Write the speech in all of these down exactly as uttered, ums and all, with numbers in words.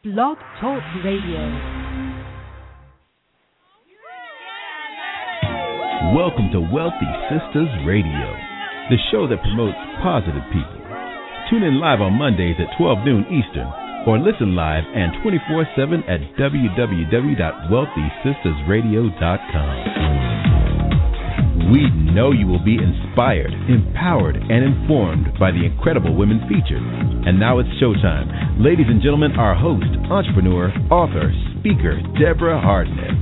Blog Talk Radio. Welcome to Wealthy Sistas Radio, the show that promotes positive people. Tune in live on Mondays at twelve noon Eastern, or listen live and twenty-four seven at w w w dot wealthy sistas radio dot com. We know you will be inspired, empowered, and informed by the incredible women featured. And now it's showtime. Ladies and gentlemen, our host, entrepreneur, author, speaker, Deborah Hardnett.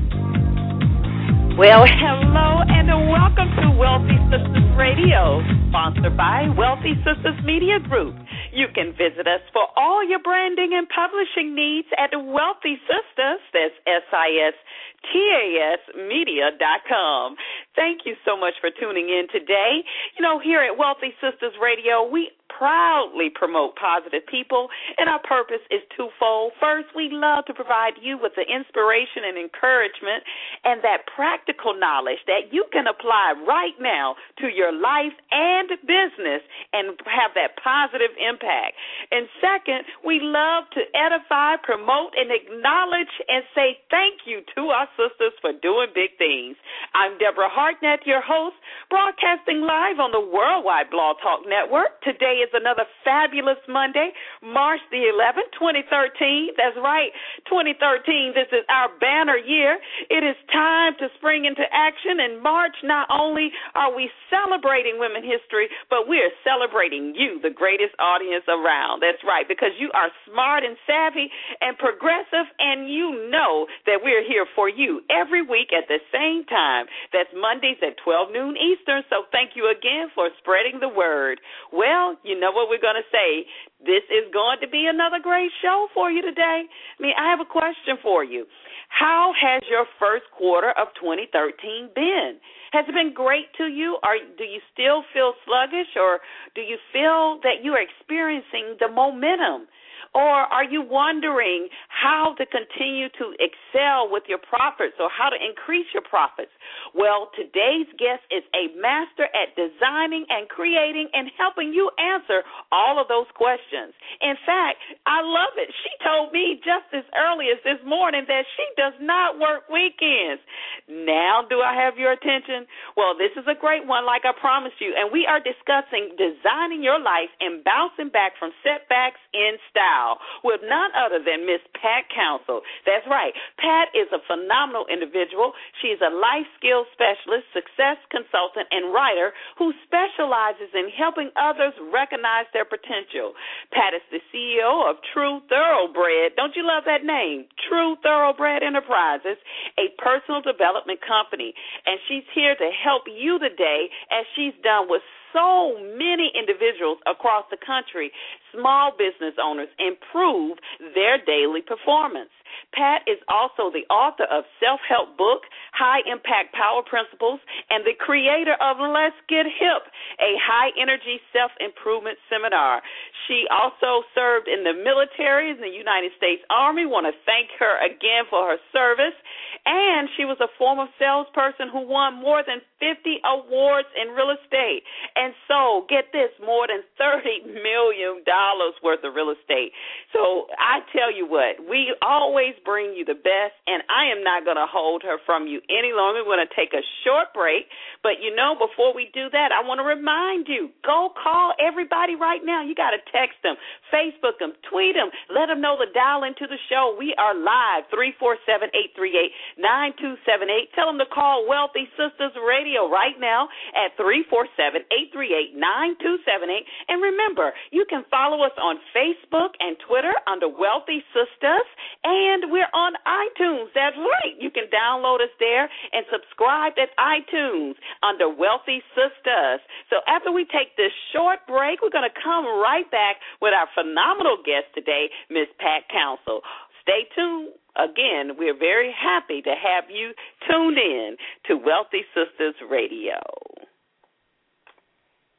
Well, hello and welcome to Wealthy Sistas Radio, sponsored by Wealthy Sistas Media Group. You can visit us for all your branding and publishing needs at Wealthy Sistas, that's S I S T A S media dot com. Thank you so much for tuning in today. You know, here at Wealthy Sistas Radio, we proudly promote positive people, and our purpose is twofold. First, we love to provide you with the inspiration and encouragement and that practical knowledge that you can apply right now to your life and business and have that positive impact. And second, we love to edify, promote, and acknowledge and say thank you to our sisters for doing big things. I'm Deborah Hardnett, your host, broadcasting live on the Worldwide Blog Talk Network. Today is another fabulous Monday, March the eleventh, twenty thirteen. That's right, twenty thirteen. This is our banner year. It is time to spring into action. In March, not only are we celebrating women history, but we are celebrating you, the greatest audience around. That's right, because you are smart and savvy and progressive, and you know that we're here for you every week at the same time. That's Mondays at twelve noon Eastern, so thank you again for spreading the word. Well, you know what we're going to say. This is going to be another great show for you today. I mean, I have a question for you. How has your first quarter of twenty thirteen been? Has it been great to you, or do you still feel sluggish, or do you feel that you are experiencing the momentum? Or are you wondering how to continue to excel with your profits or how to increase your profits? Well, today's guest is a master at designing and creating and helping you answer all of those questions. In fact, I love it. She told me just as early as this morning that she does not work weekends. Now do I have your attention? Well, this is a great one, like I promised you, and we are discussing designing your life and bouncing back from setbacks in style with none other than Miss Pat Council. That's right. Pat is a phenomenal individual. She is a life skills specialist, success consultant, and writer who specializes in helping others recognize their potential. Pat is the C E O of True Thoroughbred. Don't you love that name? True Thoroughbred Enterprises, a personal development company. And she's here to help you today, as she's done with so many individuals across the country, small business owners, improve their daily performance. Pat is also the author of self-help book, High Impact Power Principles, and the creator of Let's Get Hip, a high-energy self-improvement seminar. She also served in the military in the United States Army. Want to thank her again for her service. And she was a former salesperson who won more than fifty awards in real estate. And so, get this, more than thirty million dollars worth of real estate. So I tell you what, we always bring you the best, and I am not going to hold her from you any longer. We're going to take a short break. But, you know, before we do that, I want to remind you, go call everybody right now. You got to text them, Facebook them, tweet them, let them know to dial into the show. We are live, three four seven, eight three eight, nine two seven eight. Tell them to call Wealthy Sistas Radio right now at three four seven, eight three eight, nine two seven eight. And remember, you can follow us on Facebook and Twitter under Wealthy Sistas, and we're on iTunes. That's right. You can download us there and subscribe at iTunes under Wealthy Sistas. So after we take this short break, we're going to come right back with our phenomenal guest today, Miss Pat Council. Stay tuned. Again, we're very happy to have you tuned in to Wealthy Sistas Radio.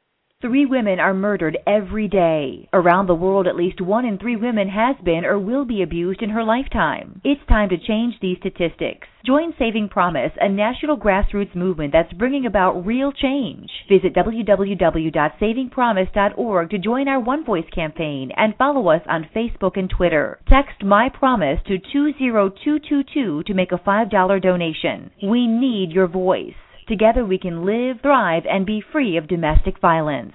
three women are murdered every day. Around the world, at least one in three women has been or will be abused in her lifetime. It's time to change these statistics. Join Saving Promise, a national grassroots movement that's bringing about real change. Visit w w w dot saving promise dot org to join our One Voice campaign and follow us on Facebook and Twitter. Text My Promise to two zero two two two to make a five dollar donation. We need your voice. Together we can live, thrive, and be free of domestic violence.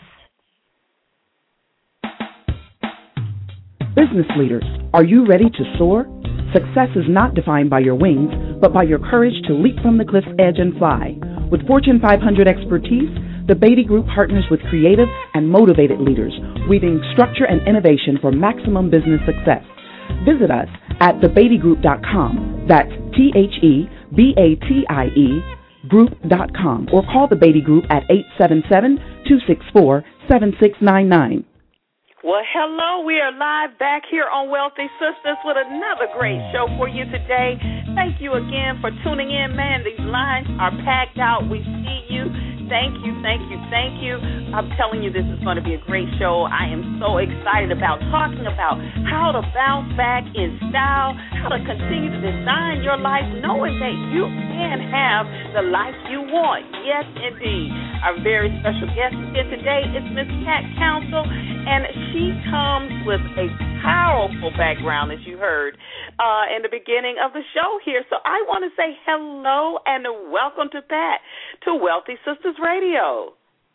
Business leaders, are you ready to soar? Success is not defined by your wings, but by your courage to leap from the cliff's edge and fly. With Fortune five hundred expertise, the Beatty Group partners with creative and motivated leaders, weaving structure and innovation for maximum business success. Visit us at the beatty group dot com. That's T H E B A T I E group dot com, or call the Beatty Group at eight seven seven, two six four, seven six nine nine. Well, hello. We are live back here on Wealthy Sistas with another great show for you today. Thank you again for tuning in, man. These lines are packed out. We see you. Thank you, thank you, thank you. I'm telling you, this is going to be a great show. I am so excited about talking about how to bounce back in style, how to continue to design your life, knowing that you can have the life you want. Yes, indeed. Our very special guest here today is Miss Pat Council, and she comes with a powerful background, as you heard uh, in the beginning of the show here. So I want to say hello and welcome to Pat to Wealthy Sistas Radio.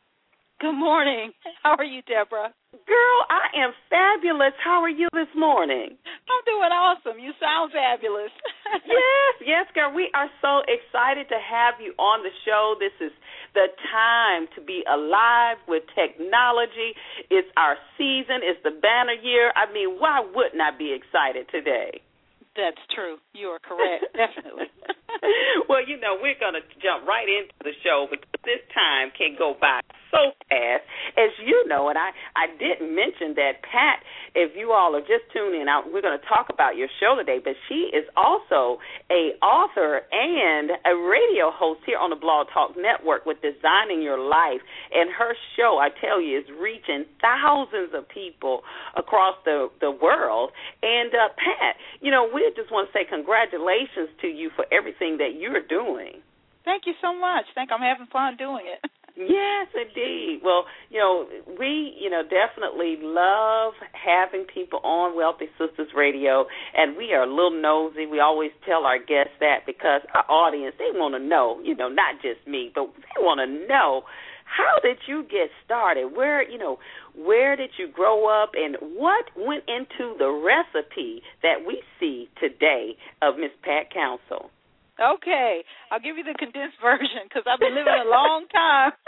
Good morning. How are you, Deborah? Girl, I am fabulous. How are you this morning? I'm doing awesome. You sound fabulous. Yes, yes, girl. We are so excited to have you on the show. This is the time to be alive with technology. It's our season. It's the banner year. I mean, why wouldn't I be excited today? That's true. You are correct. Definitely. Well, you know, we're going to jump right into the show because this time can go by so fast. As you know, and I, I didn't mention that, Pat, if you all are just tuning in, we're going to talk about your show today, but she is also a author and a radio host here on the Blog Talk Network with Designing Your Life. And her show, I tell you, is reaching thousands of people across the, the world. And, uh, Pat, you know, we just want to say congratulations to you for everything that you're doing. Thank you so much. Think I'm having fun doing it. Yes, indeed. Well, you know, we, you know, definitely love having people on Wealthy Sistas Radio, and we are a little nosy. We always tell our guests that because our audience, they want to know, you know, not just me, but they want to know, how did you get started? Where, you know, where did you grow up, and what went into the recipe that we see today of Miss Pat Council? Okay, I'll give you the condensed version because I've been living a long time.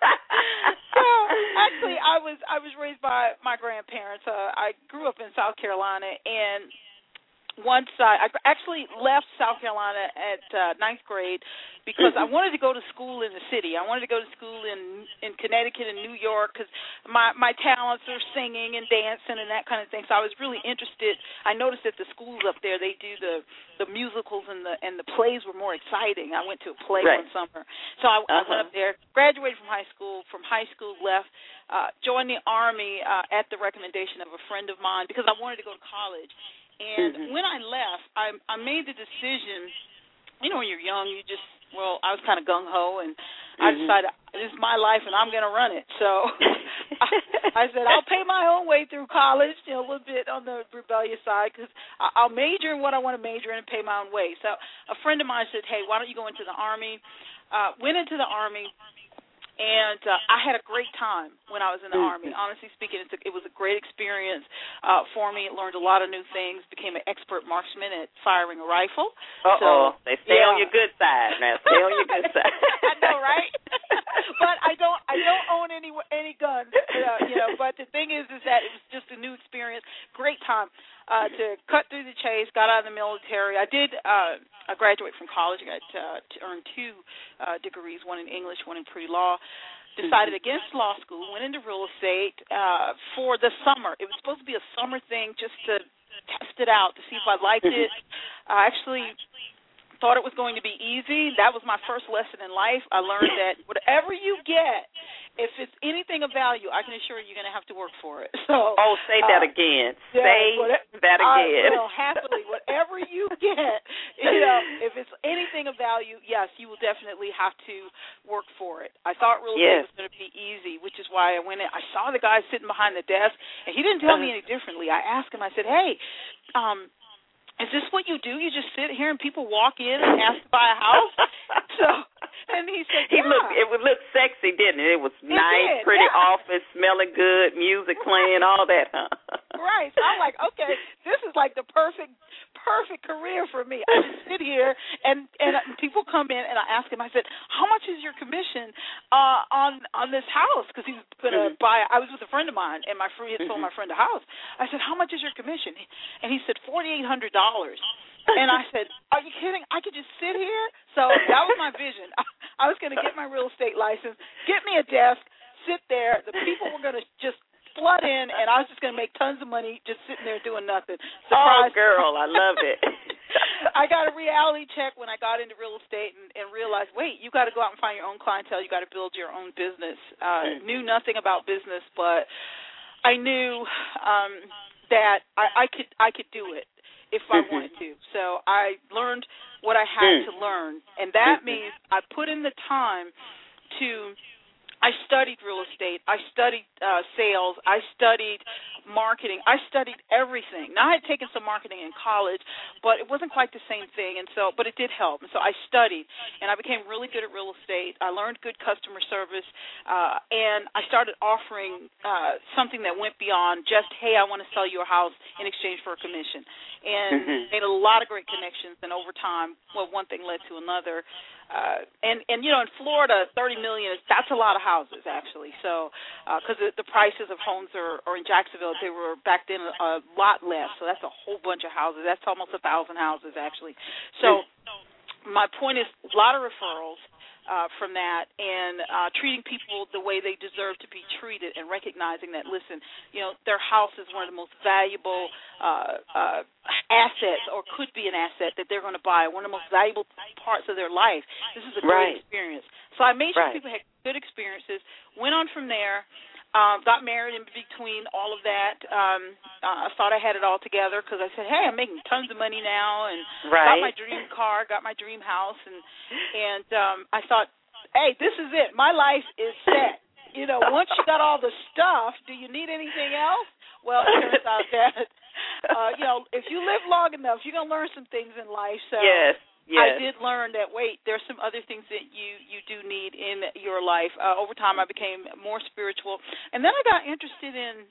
So actually, I was I was raised by my grandparents. Uh, I grew up in South Carolina, and once I, I actually left South Carolina at uh, ninth grade because I wanted to go to school in the city. I wanted to go to school in in Connecticut and New York because my my talents are singing and dancing and that kind of thing. So I was really interested. I noticed that the schools up there, they do the the musicals and the and the plays were more exciting. I went to a play right. one summer, so I, uh-huh. I went up there, graduated from high school. From high school, left, uh, joined the Army uh, at the recommendation of a friend of mine because I wanted to go to college. And mm-hmm. when I left, I, I made the decision, you know, when you're young, you just, well, I was kind of gung-ho, and mm-hmm. I decided this is my life, and I'm going to run it. So I, I said, I'll pay my own way through college, you know, a little bit on the rebellious side, because I'll major in what I want to major in and pay my own way. So a friend of mine said, hey, why don't you go into the Army? Uh, went into the Army. And uh, I had a great time when I was in the mm-hmm. Army. Honestly speaking, it's a, it was a great experience uh, for me. Learned a lot of new things. Became an expert marksman at firing a rifle. Uh-oh. So, they stay yeah. on your good side, man. Stay on your good side. I know, right? But I don't I don't own any any guns. Uh, you know. But the thing is, is that it was just a new experience. Great time. Uh, to cut through the chase, got out of the military. I did uh, I graduate from college. I got uh, to earn two uh, degrees, one in English, one in pre-law. Decided against law school, went into real estate uh, for the summer. It was supposed to be a summer thing just to test it out, to see if I liked it. I actually thought it was going to be easy. That was my first lesson in life. I learned that whatever you get if it's anything of value, I can assure you you're going to have to work for it. So, oh, say that uh, again. Yeah, say what, that again. I will happily, whatever you get, you know, if it's anything of value, yes, you will definitely have to work for it. I thought real estate yes. was going to be easy, which is why I went in. I saw the guy sitting behind the desk, and he didn't tell me any differently. I asked him, I said, hey, um, is this what you do? You just sit here and people walk in and ask to buy a house? So, and he said, he yeah. looked, it would look sexy, didn't it? It was it nice, did, pretty yeah. office, smelling good, music playing, all that, huh? Right. So I'm like, okay, this is like the perfect, perfect career for me. I just sit here and and people come in and I ask him. I said, how much is your commission uh, on on this house? Because he's gonna mm-hmm. buy. I was with a friend of mine and my friend had sold my friend a house. I said, how much is your commission? And he said forty eight hundred dollars. And I said, are you kidding? I could just sit here? So that was my vision. I, I was going to get my real estate license, get me a desk, sit there. The people were going to just flood in, and I was just going to make tons of money just sitting there doing nothing. Surprise. Oh, girl, I love it. I got a reality check when I got into real estate and, and realized, wait, you got to go out and find your own clientele. You got to build your own business. Uh, mm. Knew nothing about business, but I knew um, that I, I could I could do it if I mm-hmm. wanted to. So I learned what I had mm. to learn, and that mm-hmm. means I put in the time to I studied real estate. I studied uh, sales. I studied marketing. I studied everything. Now, I had taken some marketing in college, but it wasn't quite the same thing, and so, but it did help. And so I studied, and I became really good at real estate. I learned good customer service, uh, and I started offering uh, something that went beyond just, hey, I want to sell you a house in exchange for a commission, and mm-hmm. made a lot of great connections. And over time, well, one thing led to another. Uh, and, and, you know, in Florida, thirty million dollars, that's a lot of houses, actually. So, because uh, the, the prices of homes are, or in Jacksonville, they were back then a, a lot less. So that's a whole bunch of houses. That's almost a thousand houses, actually. So my point is a lot of referrals uh, from that, and uh, treating people the way they deserve to be treated, and recognizing that, listen, you know, their house is one of the most valuable uh, uh, assets, or could be an asset that they're going to buy, one of the most valuable parts of their life. This is a great right. experience. So I made sure right. people had good experiences, went on from there. Um, got married in between all of that. Um, uh, I thought I had it all together because I said, hey, I'm making tons of money now, and right. got my dream car, got my dream house, and and um, I thought, hey, this is it. My life is set. You know, once you got all the stuff, do you need anything else? Well, it turns out that, uh, you know, if you live long enough, you're going to learn some things in life. So yes. Yes. I did learn that, wait, there's some other things that you, you do need in your life. Uh, over time, I became more spiritual. And then I got interested in,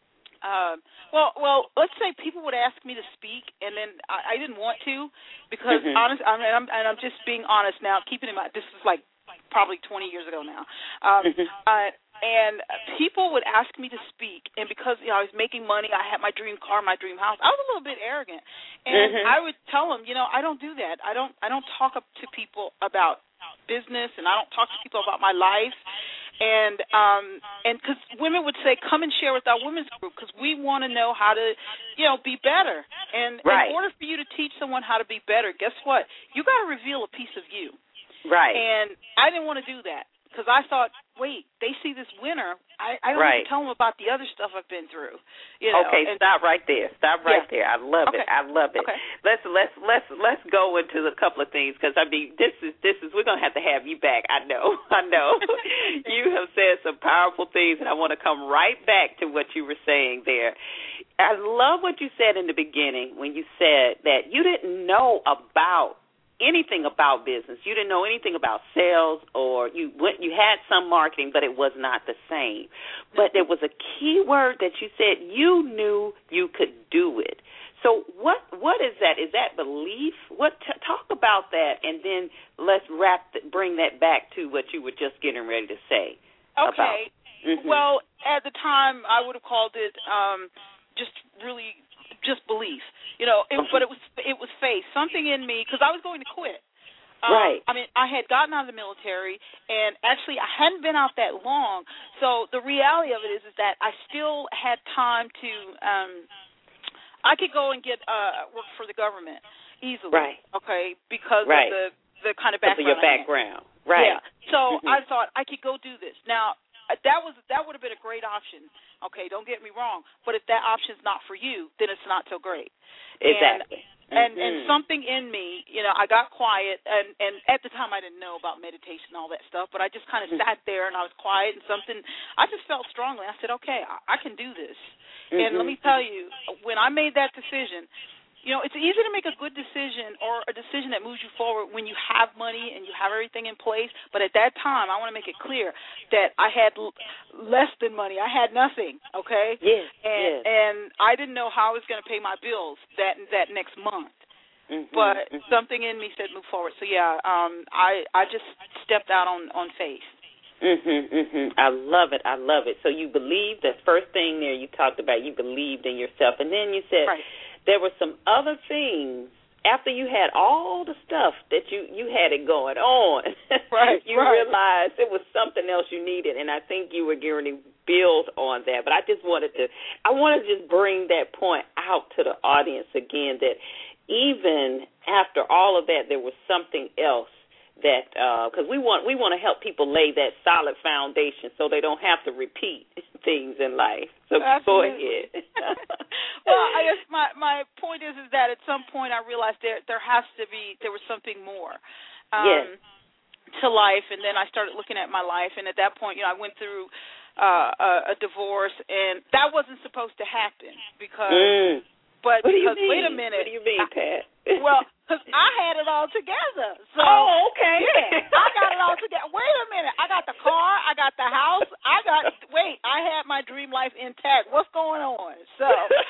uh, well, well, let's say people would ask me to speak, and then I, I didn't want to because, mm-hmm. honest, I mean, I'm, and I'm just being honest now, keeping in mind, this is like probably twenty years ago now. Um, mm-hmm. uh, and people would ask me to speak, and because, you know, I was making money, I had my dream car, my dream house, I was a little bit arrogant. And mm-hmm. I would tell them, you know, I don't do that. I don't I don't talk up to people about business, and I don't talk to people about my life. And um, and because women would say, come and share with our women's group, because we want to know how to, you know, be better. And right. in order for you to teach someone how to be better, guess what? You got to reveal a piece of you. Right. And I didn't want to do that. Because I thought, wait, they see this winner. I, I don't right. have to tell them about the other stuff I've been through. You know, okay, and, stop right there. Stop right yeah. there. I love okay. it. I love it. Okay. Let's let's let's let's go into a couple of things because I mean this is this is we're gonna have to have you back. I know. I know. You have said some powerful things, and I want to come right back to what you were saying there. I love what you said in the beginning when you said that you didn't know about anything about business. You didn't know anything about sales, or you went, you had some marketing, but it was not the same. But there was a key word that you said you knew you could do it. So what what is that? Is that belief? What t- talk about that, and then let's wrap the, bring that back to what you were just getting ready to say. Okay. Mm-hmm. Well, at the time, I would have called it um, just really. Just belief, you know, it, but it was it was faith, something in me, because I was going to quit. Um, right. I mean, I had gotten out of the military, and actually I hadn't been out that long. So the reality of it is, is that I still had time to, um, I could go and get uh, work for the government easily. Right. Okay, because right. of the, the kind of background. Because of your background. I had. Right. Yeah. So mm-hmm. I thought I could go do this. Now, that was that would have been a great option. Okay, don't get me wrong, but if that option's not for you, then it's not so great. Exactly. And, And mm-hmm. and something in me, you know, I got quiet, and, and at the time I didn't know about meditation and all that stuff, but I just kind of mm-hmm. sat there and I was quiet, and something, I just felt strongly. I said, okay, I, I can do this. Mm-hmm. And let me tell you, when I made that decision, you know, it's easy to make a good decision or a decision that moves you forward when you have money and you have everything in place, but at that time, I want to make it clear that I had l- less than money. I had nothing, okay? Yes, and, yes. and I didn't know how I was going to pay my bills that that next month. Mm-hmm, but mm-hmm. something in me said move forward. So, yeah, um, I, I just stepped out on, on faith. Mhm, mhm. I love it. I love it. So you believed, the first thing there you talked about, you believed in yourself. And then you said right. there were some other things after you had all the stuff that you, you had it going on. Right. you right. realized it was something else you needed, and I think you were going to build on that. But I just wanted to, I want to just bring that point out to the audience again, that even after all of that, there was something else that, because uh, we want we want to help people lay that solid foundation so they don't have to repeat things in life. So Absolutely. Go ahead. Well, I guess my, my point is is that at some point I realized there there has to be, there was something more um, yes. to life, and then I started looking at my life, and at that point, you know, I went through uh, a, a divorce, and that wasn't supposed to happen because, mm. but what because, do you mean? wait a minute. What do you mean, Pat? Well, because I had it all together. So, oh, okay. Yeah, I got it all together. Wait a minute. I got the car. I got the house. I got, wait, I had my dream life intact. What's going on? So,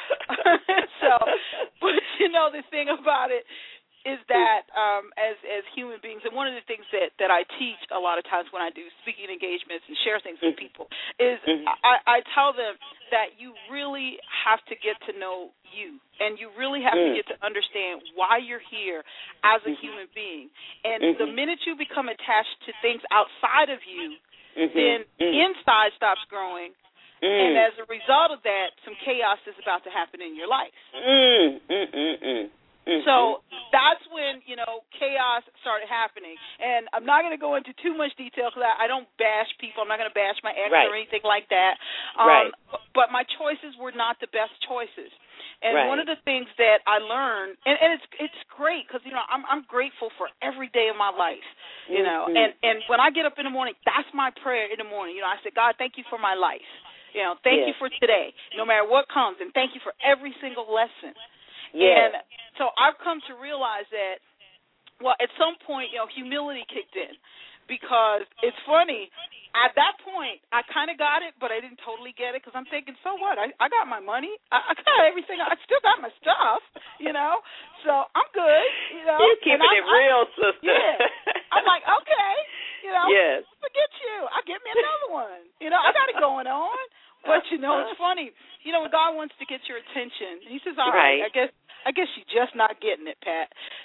so, but you know, the thing about it is that um, as as human beings, and one of the things that, that I teach a lot of times when I do speaking engagements and share things with people is mm-hmm. I, I tell them that you really have to get to know you, and you really have mm. to get to understand why you're here as a mm-hmm. human being. And mm-hmm. the minute you become attached to things outside of you, mm-hmm. then mm. inside stops growing. Mm. And as a result of that, some chaos is about to happen in your life. Mm. Mm-mm-mm. Mm-hmm. So that's when, you know, chaos started happening. And I'm not going to go into too much detail because I, I don't bash people. I'm not going to bash my ex right. or anything like that. Um, right. But my choices were not the best choices. And right. one of the things that I learned, and, and it's it's great because, you know, I'm I'm grateful for every day of my life, you know. Mm-hmm. And, and when I get up in the morning, that's my prayer in the morning. You know, I say, God, thank you for my life. You know, thank yes. you for today, no matter what comes. And thank you for every single lesson. Yes. And so I've come to realize that, well, at some point, you know, humility kicked in because it's funny. At that point, I kind of got it, but I didn't totally get it because I'm thinking, so what? I, I got my money. I, I got everything. I still got my stuff, you know, so I'm good, you know. You're keeping I, it real, I, sister. Yeah. I'm like, okay, you know, yes. forget you. I'll get me another one. You know, I got it going on. But, you know, it's funny. You know, when God wants to get your attention, he says, all right, right. I guess I guess you're just not getting it, Pat.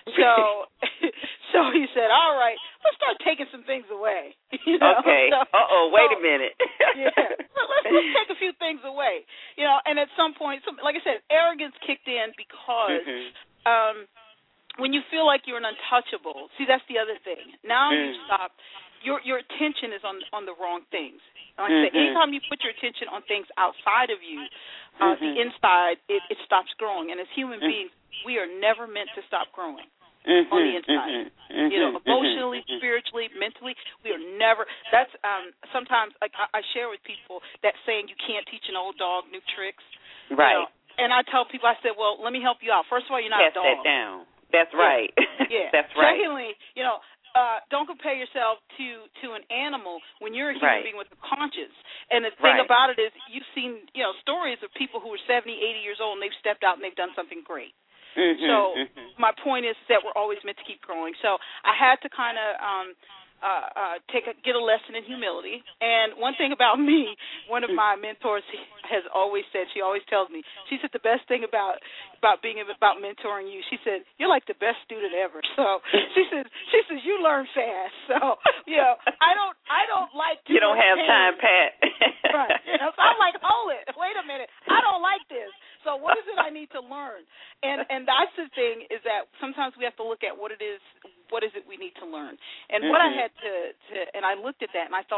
So so he said, all right, let's start taking some things away. You know? Okay. So, Uh-oh, wait so, a minute. yeah. Let's, let's take a few things away. You know, and at some point, some, like I said, arrogance kicked in because mm-hmm. um, when you feel like you're an untouchable, see, that's the other thing. Now mm. you stop, your your attention is on on the wrong things. Like I said, anytime you put your attention on things outside of you, uh, mm-hmm. the inside, it, it stops growing. And as human mm-hmm. beings, we are never meant to stop growing mm-hmm. on the inside. Mm-hmm. You know, emotionally, mm-hmm. spiritually, mentally, we are never. That's um, sometimes like I, I share with people that saying you can't teach an old dog new tricks. Right. You know, and I tell people, I said, well, let me help you out. First of all, you're not Pass a dog. that down. That's right. Yeah. That's right. Secondly, you know. Uh, don't compare yourself to, to an animal when you're a human right. being with a conscience. And the thing right. about it is you've seen, you know, stories of people who are seventy, eighty years old and they've stepped out and they've done something great. Mm-hmm, so mm-hmm. my point is that we're always meant to keep growing. So I had to kind of um, uh, uh, take a, get a lesson in humility. And one thing about me, one of my mentors has always said, she always tells me, she said the best thing about about being about mentoring you, she said, you're like the best student ever. So she says, she says you learn fast. So, you know, I don't I don't like to You don't have pain. time, Pat. Right. You know, so I'm like, hold it, wait a minute. I don't like this. So what is it I need to learn? And and that's the thing is that sometimes we have to look at what it is, what is it we need to learn. And mm-hmm. what I had to, to, and I looked at that and I thought,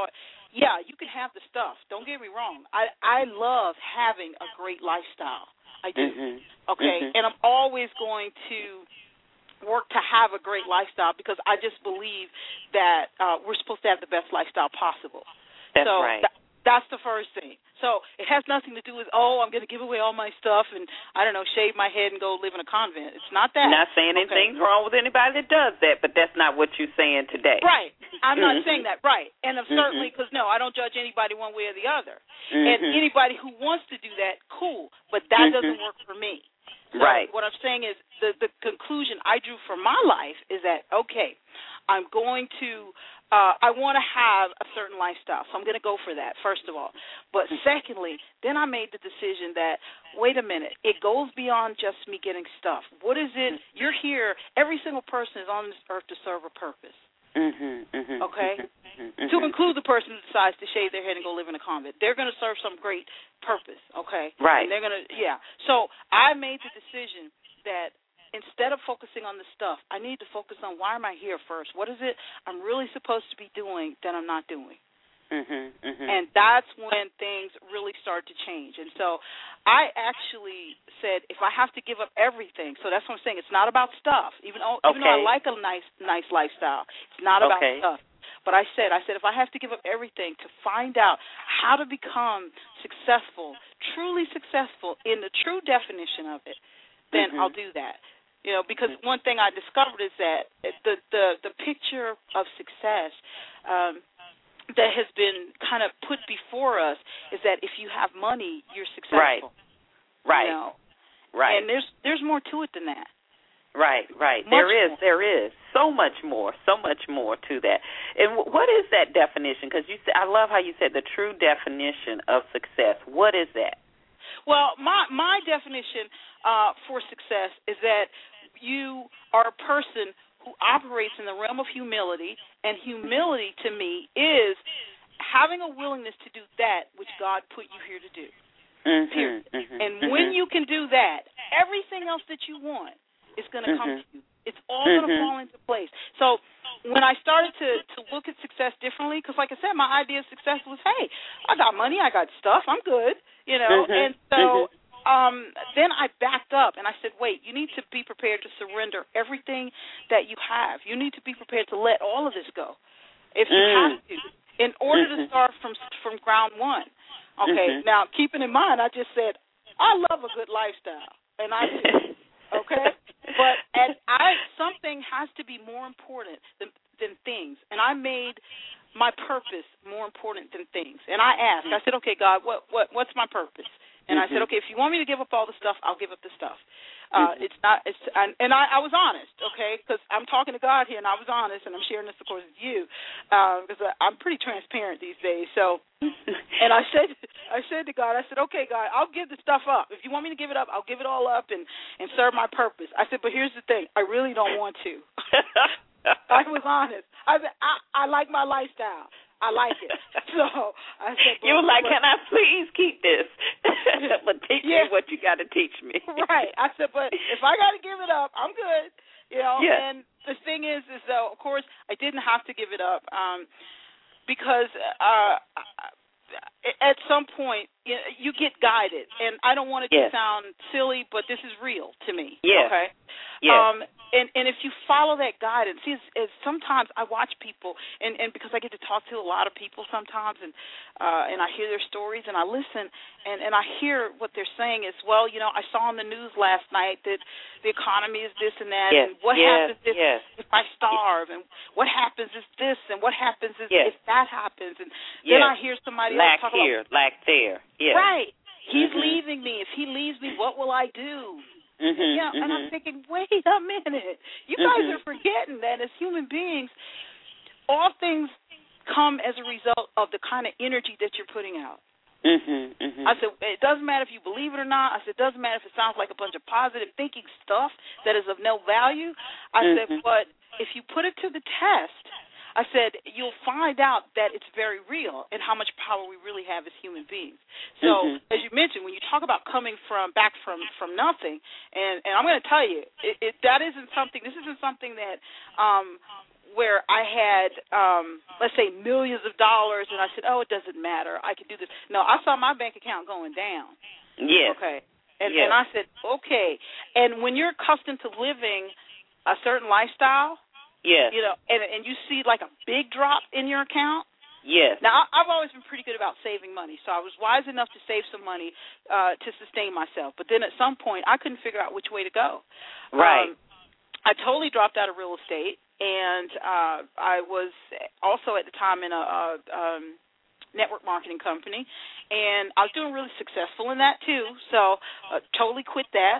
yeah, you can have the stuff. Don't get me wrong. I I love having a great lifestyle. I do. Mm-hmm. Okay, mm-hmm. and I'm always going to work to have a great lifestyle because I just believe that uh, we're supposed to have the best lifestyle possible. That's so right. Th- that's the first thing. So it has nothing to do with, oh, I'm going to give away all my stuff and, I don't know, shave my head and go live in a convent. It's not that. Not saying okay. anything's wrong with anybody that does that, but that's not what you're saying today. Right. I'm not mm-hmm. saying that. Right. And I'm mm-hmm. certainly, because, no, I don't judge anybody one way or the other. Mm-hmm. And anybody who wants to do that, cool, but that mm-hmm. doesn't work for me. So right. what I'm saying is the, the conclusion I drew for my life is that, okay, I'm going to, uh, I want to have a certain lifestyle, so I'm going to go for that, first of all. But secondly, then I made the decision that, wait a minute, it goes beyond just me getting stuff. What is it? You're here. Every single person is on this earth to serve a purpose. Mm-hmm, mm-hmm, okay? Mm-hmm, to include the person who decides to shave their head and go live in a convent. They're going to serve some great purpose, okay? Right. And they're going to, yeah. So I made the decision that instead of focusing on the stuff, I need to focus on why am I here first? What is it I'm really supposed to be doing that I'm not doing? Mm-hmm, mm-hmm. And that's when things really start to change. And so I actually said, if I have to give up everything, so that's what I'm saying. It's not about stuff. Even though, okay. even though I like a nice, nice lifestyle, it's not about okay. stuff. But I said, I said, if I have to give up everything to find out how to become successful, truly successful in the true definition of it, then mm-hmm. I'll do that. You know, because one thing I discovered is that the the, the picture of success um, that has been kind of put before us is that if you have money, you're successful. Right. Right. You know? Right. And there's there's more to it than that. Right, right. Much there is, more. there is so much more, so much more to that. And w- what is that definition? Because you, I love how you said the true definition of success. What is that? Well, my my definition uh, for success is that you are a person who operates in the realm of humility, and humility to me is having a willingness to do that which God put you here to do. Mm-hmm, period. Mm-hmm, and mm-hmm. when you can do that, everything else that you want is going to mm-hmm. come to you. It's all going to mm-hmm. fall into place. So when I started to, to look at success differently, because like I said, my idea of success was, hey, I got money, I got stuff, I'm good, you know. Mm-hmm. And so mm-hmm. um, then I backed up and I said, wait, you need to be prepared to surrender everything that you have. You need to be prepared to let all of this go if you mm. have to, in order mm-hmm. to start from from ground one. Okay, mm-hmm. now keeping in mind, I just said, I love a good lifestyle, and I do, okay? But and I something has to be more important than, than things, and I made my purpose more important than things. And I asked, I said, okay, God, what what what's my purpose? And mm-hmm. I said, okay, if you want me to give up all the stuff, I'll give up the stuff. Uh, mm-hmm. It's not, it's, and, and I, I was honest, okay, because I'm talking to God here, and I was honest, and I'm sharing this, of course, with you, because uh, I'm pretty transparent these days. So, and I said, I said to God, I said, okay, God, I'll give the stuff up. If you want me to give it up, I'll give it all up and, and serve my purpose. I said, but here's the thing, I really don't want to. I was honest. I said, I, I like my lifestyle. I like it. So I said, you were like, can I please keep this? But teach yeah. me what you got to teach me. Right. I said, but if I got to give it up, I'm good. You know. Yeah. And the thing is, is though, of course, I didn't have to give it up um, because uh, at some point you, know, you get guided, and I don't want it yes. to sound silly, but this is real to me. Yes. Okay. Yes. Um, and, and if you follow that guidance, see, it's, it's sometimes I watch people, and, and because I get to talk to a lot of people sometimes, and uh, and I hear their stories, and I listen, and, and I hear what they're saying is, well, you know, I saw on the news last night that the economy is this and that, yes. and what yes. happens if, yes. if I starve, and what happens is this, and what happens is yes. if that happens, and yes. then I hear somebody lack else talk here, about, lack there, yes. right, he's mm-hmm. leaving me. If he leaves me, what will I do? Mm-hmm, yeah, mm-hmm. and I'm thinking, wait a minute. You guys mm-hmm. are forgetting that as human beings, all things come as a result of the kind of energy that you're putting out. Mm-hmm, mm-hmm. I said, it doesn't matter if you believe it or not. I said, it doesn't matter if it sounds like a bunch of positive thinking stuff that is of no value. I mm-hmm. said, but if you put it to the test, I said, you'll find out that it's very real and how much power we really have as human beings. So, mm-hmm. as you mentioned, when you talk about coming from back from, from nothing, and, and I'm going to tell you, it, it, that isn't something, this isn't something that um, where I had, um, let's say, millions of dollars, and I said, oh, it doesn't matter. I can do this. No, I saw my bank account going down. Yes. Okay. And, yes. and I said, okay. And when you're accustomed to living a certain lifestyle, yes. you know, and, and you see like a big drop in your account, yes. Now, I've always been pretty good about saving money, so I was wise enough to save some money uh, to sustain myself. But then at some point, I couldn't figure out which way to go. Right. Um, I totally dropped out of real estate, and uh, I was also at the time in a, a um, network marketing company, and I was doing really successful in that too, so uh, totally quit that.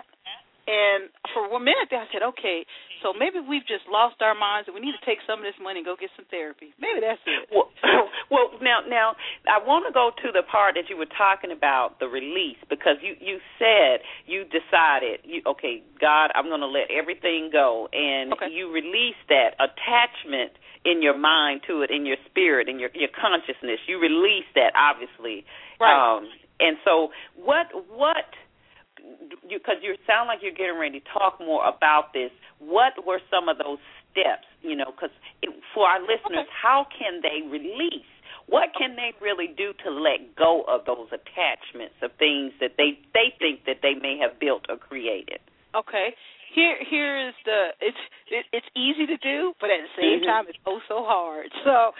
And for one minute there, I said, okay, so maybe we've just lost our minds and we need to take some of this money and go get some therapy. Maybe that's it. Well, well now, now I want to go to the part that you were talking about, the release, because you, you said you decided, you, okay, God, I'm going to let everything go, and okay. you released that attachment in your mind to it, in your spirit, in your, your consciousness. You released that, obviously. Right. Um, and so what what – because you, you sound like you're getting ready to talk more about this. What were some of those steps, you know, because for our listeners, okay. how can they release? What can they really do to let go of those attachments of things that they, they think that they may have built or created? Okay. Here, here is the, it's it, it's easy to do, but at the same mm-hmm. time, it's oh so hard. So,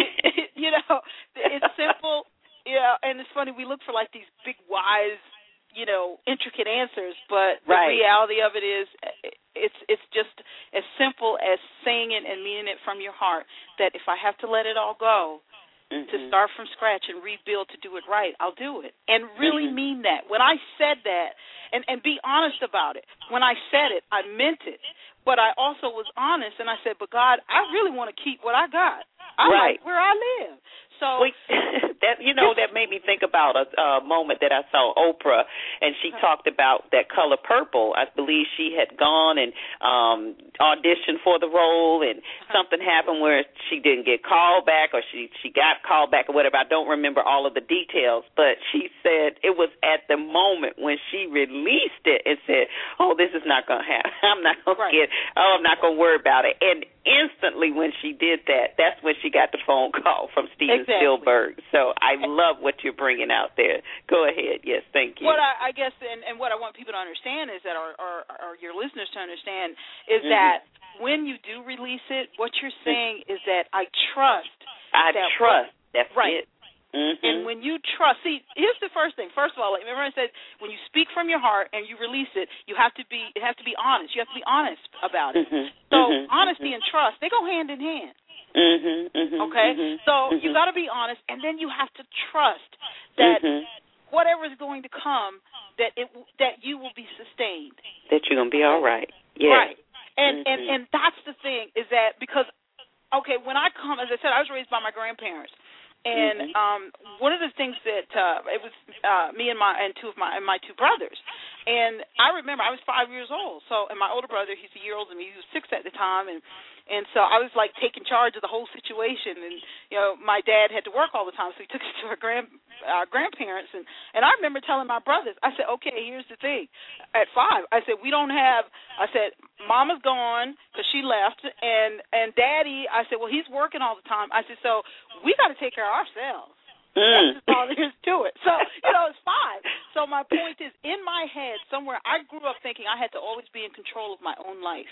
you know, it's simple, you know, and it's funny, we look for like these big, wise, you know, intricate answers, but the right. reality of it is it's it's just as simple as saying it and meaning it from your heart, that if I have to let it all go, mm-hmm. to start from scratch and rebuild to do it right, I'll do it. And really mm-hmm. mean that. When I said that, and, and be honest about it, when I said it, I meant it. But I also was honest, and I said, but God, I really want to keep what I got. I right. like where I live. So Wait, that you know that made me think about a, a moment that I saw Oprah, and she talked about that color purple. I believe she had gone and um, auditioned for the role, and uh-huh. something happened where she didn't get called back, or she she got called back or whatever. I don't remember all of the details, but she said it was at the moment when she released it and said, "Oh, this is not going to happen. I'm not going right. to get. Oh, I'm not going to worry about it." And instantly when she did that, that's when she got the phone call from Steven exactly. Spielberg. So I love what you're bringing out there. Go ahead. Yes, thank you. What I, I guess, and, and what I want people to understand is that, or, or, or your listeners to understand, is mm-hmm. that when you do release it, what you're saying mm-hmm. is that I trust. I that trust. What, that's right. it. Mm-hmm. And when you trust, see, here's the first thing. First of all, like remember I said, when you speak from your heart and you release it, you have to be, it has to be honest. You have to be honest about it. Mm-hmm. So mm-hmm. honesty mm-hmm. and trust, they go hand in hand. Mm-hmm. Mm-hmm. Okay? Mm-hmm. So mm-hmm. you got to be honest, and then you have to trust that mm-hmm. whatever is going to come, that it that you will be sustained. That you're going to be all right. Yes. Right. And, mm-hmm. and, and that's the thing, is that because, okay, when I come, as I said, I was raised by my grandparents. And mm-hmm. um, one of the things that uh, it was uh, me and my and two of my and my two brothers, and I remember I was five years old. So, and my older brother, he's a year older than me. He was six at the time, and and so I was like taking charge of the whole situation. And you know, my dad had to work all the time, so he took us to our grand our grandparents. And and I remember telling my brothers, I said, okay, here's the thing. At five, I said we don't have. I said Mama's gone because she left, and and Daddy, I said, well, he's working all the time. I said, so we got to take care of ourselves. Mm. That's just all there is to it. So, you know, it's five. So my point is, in my head somewhere, I grew up thinking I had to always be in control of my own life.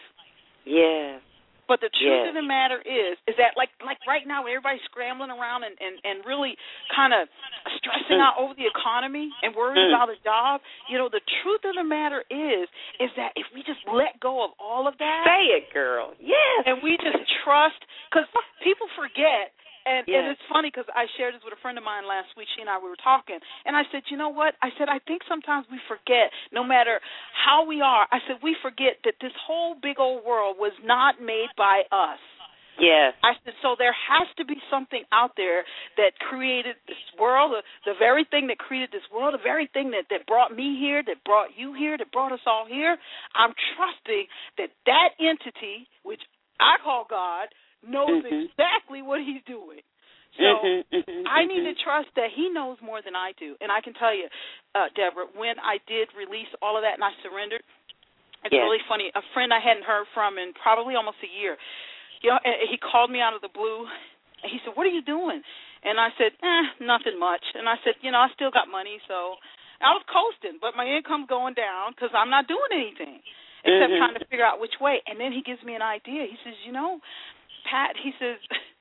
Yes. But the truth yes. of the matter is, is that like like right now, everybody's scrambling around and, and, and really kind of stressing mm. out over the economy and worrying mm. about a job. You know, the truth of the matter is, is that if we just let go of all of that. Say it, girl. Yes. And we just trust, because people forget. And, yes. and it's funny because I shared this with a friend of mine last week. She and I, we were talking. And I said, you know what? I said, I think sometimes we forget, no matter how we are, I said, we forget that this whole big old world was not made by us. Yes. I said, so there has to be something out there that created this world, the, the very thing that created this world, the very thing that, that brought me here, that brought you here, that brought us all here. I'm trusting that that entity, which I call God, knows mm-hmm. exactly what he's doing. So mm-hmm, mm-hmm, I need mm-hmm. to trust that he knows more than I do. And I can tell you, uh, Deborah, when I did release all of that and I surrendered, it's yes. really funny. A friend I hadn't heard from in probably almost a year you know, and he called me out of the blue, and he said, "What are you doing?" And I said, "Eh, nothing much." And I said, "You know, I still got money, so I was coasting, but my income's going down because I'm not doing anything except mm-hmm. trying to figure out which way." And then he gives me an idea. He says, "You know, Pat," he says,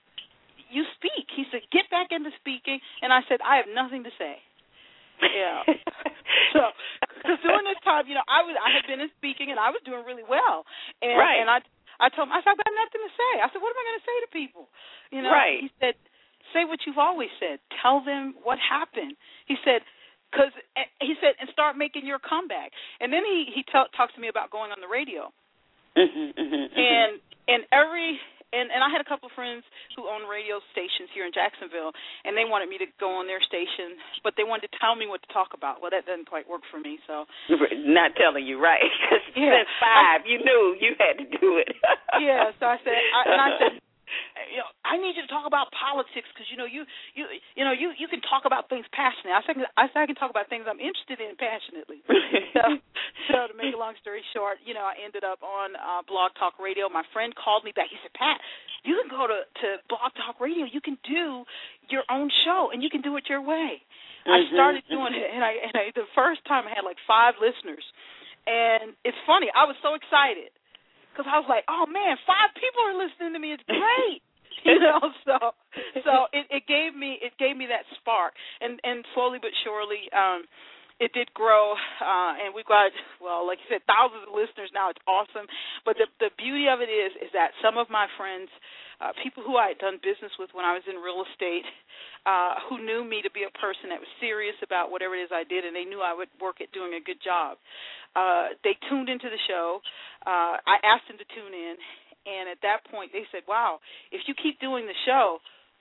"you speak." He said, "Get back into speaking." And I said, "I have nothing to say." Yeah. So, because during this time, you know, I was I had been in speaking and I was doing really well, and right. and I I told him, I said, "I've got nothing to say." I said, "What am I going to say to people?" You know. Right. He said, "Say what you've always said. Tell them what happened." He said, "Because he said, and start making your comeback." And then he he t- talks to me about going on the radio, mm-hmm, mm-hmm, and and every. And, and I had a couple of friends who own radio stations here in Jacksonville, and they wanted me to go on their station, but they wanted to tell me what to talk about. Well, that doesn't quite work for me, so. Not telling you, right. Because yeah. since five, I, you knew you had to do it. Yeah, so I said, I, and I said, you know, I need you to talk about politics because, you know, you you you know, you, you can talk about things passionately. I said, I said I can talk about things I'm interested in passionately. so, so to make a long story short, you know, I ended up on uh, Blog Talk Radio. My friend called me back. He said, "Pat, you can go to, to Blog Talk Radio. You can do your own show, and you can do it your way." Mm-hmm. I started doing it, and I and I, the first time I had like five listeners. And it's funny. I was so excited. Because I was like, "Oh man, five people are listening to me. It's great," you know. So, so it, it gave me it gave me that spark, and and slowly but surely, um, it did grow. Uh, and we've got, well, like you said, thousands of listeners now. It's awesome. But the the beauty of it is, is that some of my friends, uh, people who I had done business with when I was in real estate, uh, who knew me to be a person that was serious about whatever it is I did, and they knew I would work at doing a good job. Uh, they tuned into the show. Uh, I asked them to tune in, and at that point they said, "Wow, if you keep doing the show,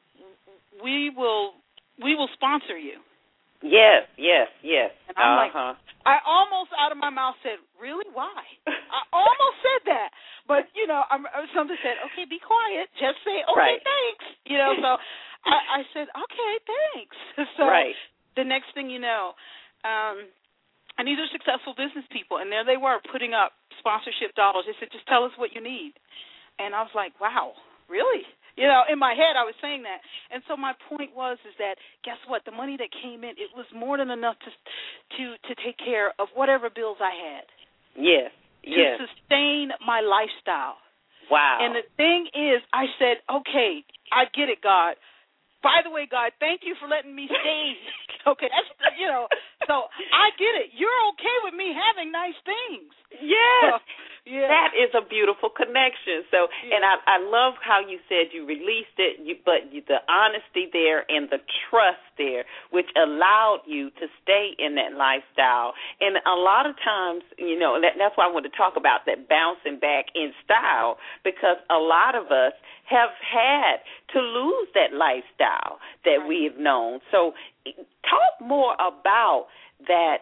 we will we will sponsor you." Yes, yes, yes. And I'm uh-huh. like, I almost out of my mouth said, "Really? Why?" I almost said that, but you know, I'm, something said, "Okay, be quiet. Just say, okay, right. thanks." You know, so I, I said, "Okay, thanks." So right. the next thing you know. Um, And these are successful business people, and there they were putting up sponsorship dollars. They said, "Just tell us what you need." And I was like, "Wow, really?" You know, in my head I was saying that. And so my point was is that, guess what? The money that came in, it was more than enough to to, to take care of whatever bills I had. Yes, to yes. sustain my lifestyle. Wow. And the thing is, I said, "Okay, I get it, God. By the way, God, thank you for letting me stay." Okay, that's, you know, so I get it. You're okay with me having nice things. Yes. So, yeah. That is a beautiful connection. So, yeah. and I, I love how you said you released it, you, but you, the honesty there and the trust there, which allowed you to stay in that lifestyle. And a lot of times, you know, that, that's why I want to talk about that bouncing back in style, because a lot of us have had to lose that lifestyle that right. we have known. So talk more about that,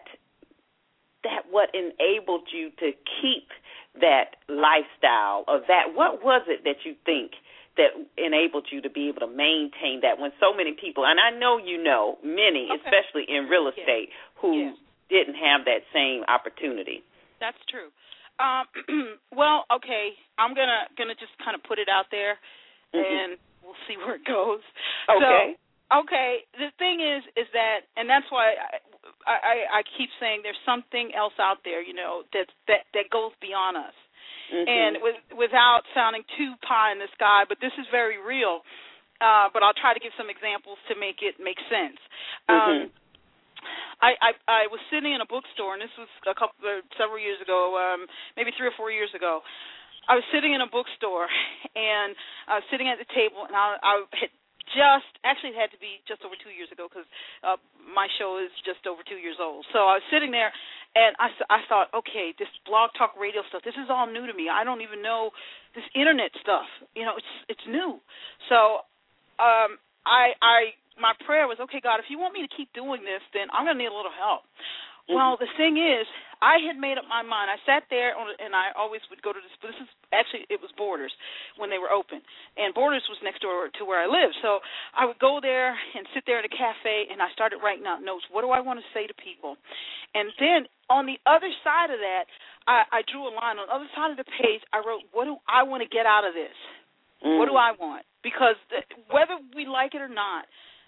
that what enabled you to keep that lifestyle, or that, what was it that you think that enabled you to be able to maintain that when so many people, and I know you know many, okay. especially in real estate, yeah. who yeah. didn't have that same opportunity? That's true. Um, well, okay, I'm gonna gonna just kind of put it out there, mm-hmm. and we'll see where it goes. Okay. So, okay. The thing is, is that, and that's why I, I, I keep saying there's something else out there, you know, that that that goes beyond us. Mm-hmm. And with, without sounding too pie in the sky, but this is very real. Uh, but I'll try to give some examples to make it make sense. Mm-hmm. Um, I, I I was sitting in a bookstore, and this was a couple uh, several years ago, um, maybe three or four years ago. I was sitting in a bookstore, and I was sitting at the table, and I, I had just actually it had to be just over two years ago because uh, my show is just over two years old. So I was sitting there, and I I thought, okay, this Blog Talk Radio stuff, this is all new to me. I don't even know this internet stuff. You know, it's it's new. So um, I I. my prayer was, okay, God, if you want me to keep doing this, then I'm going to need a little help. Mm-hmm. Well, the thing is, I had made up my mind. I sat there, on, and I always would go to this. This is actually, it was Borders when they were open, and Borders was next door to where I lived. So I would go there and sit there at a cafe, and I started writing out notes. What do I want to say to people? And then on the other side of that, I, I drew a line. On the other side of the page, I wrote, what do I want to get out of this? Mm. What do I want? Because whether we like it or not,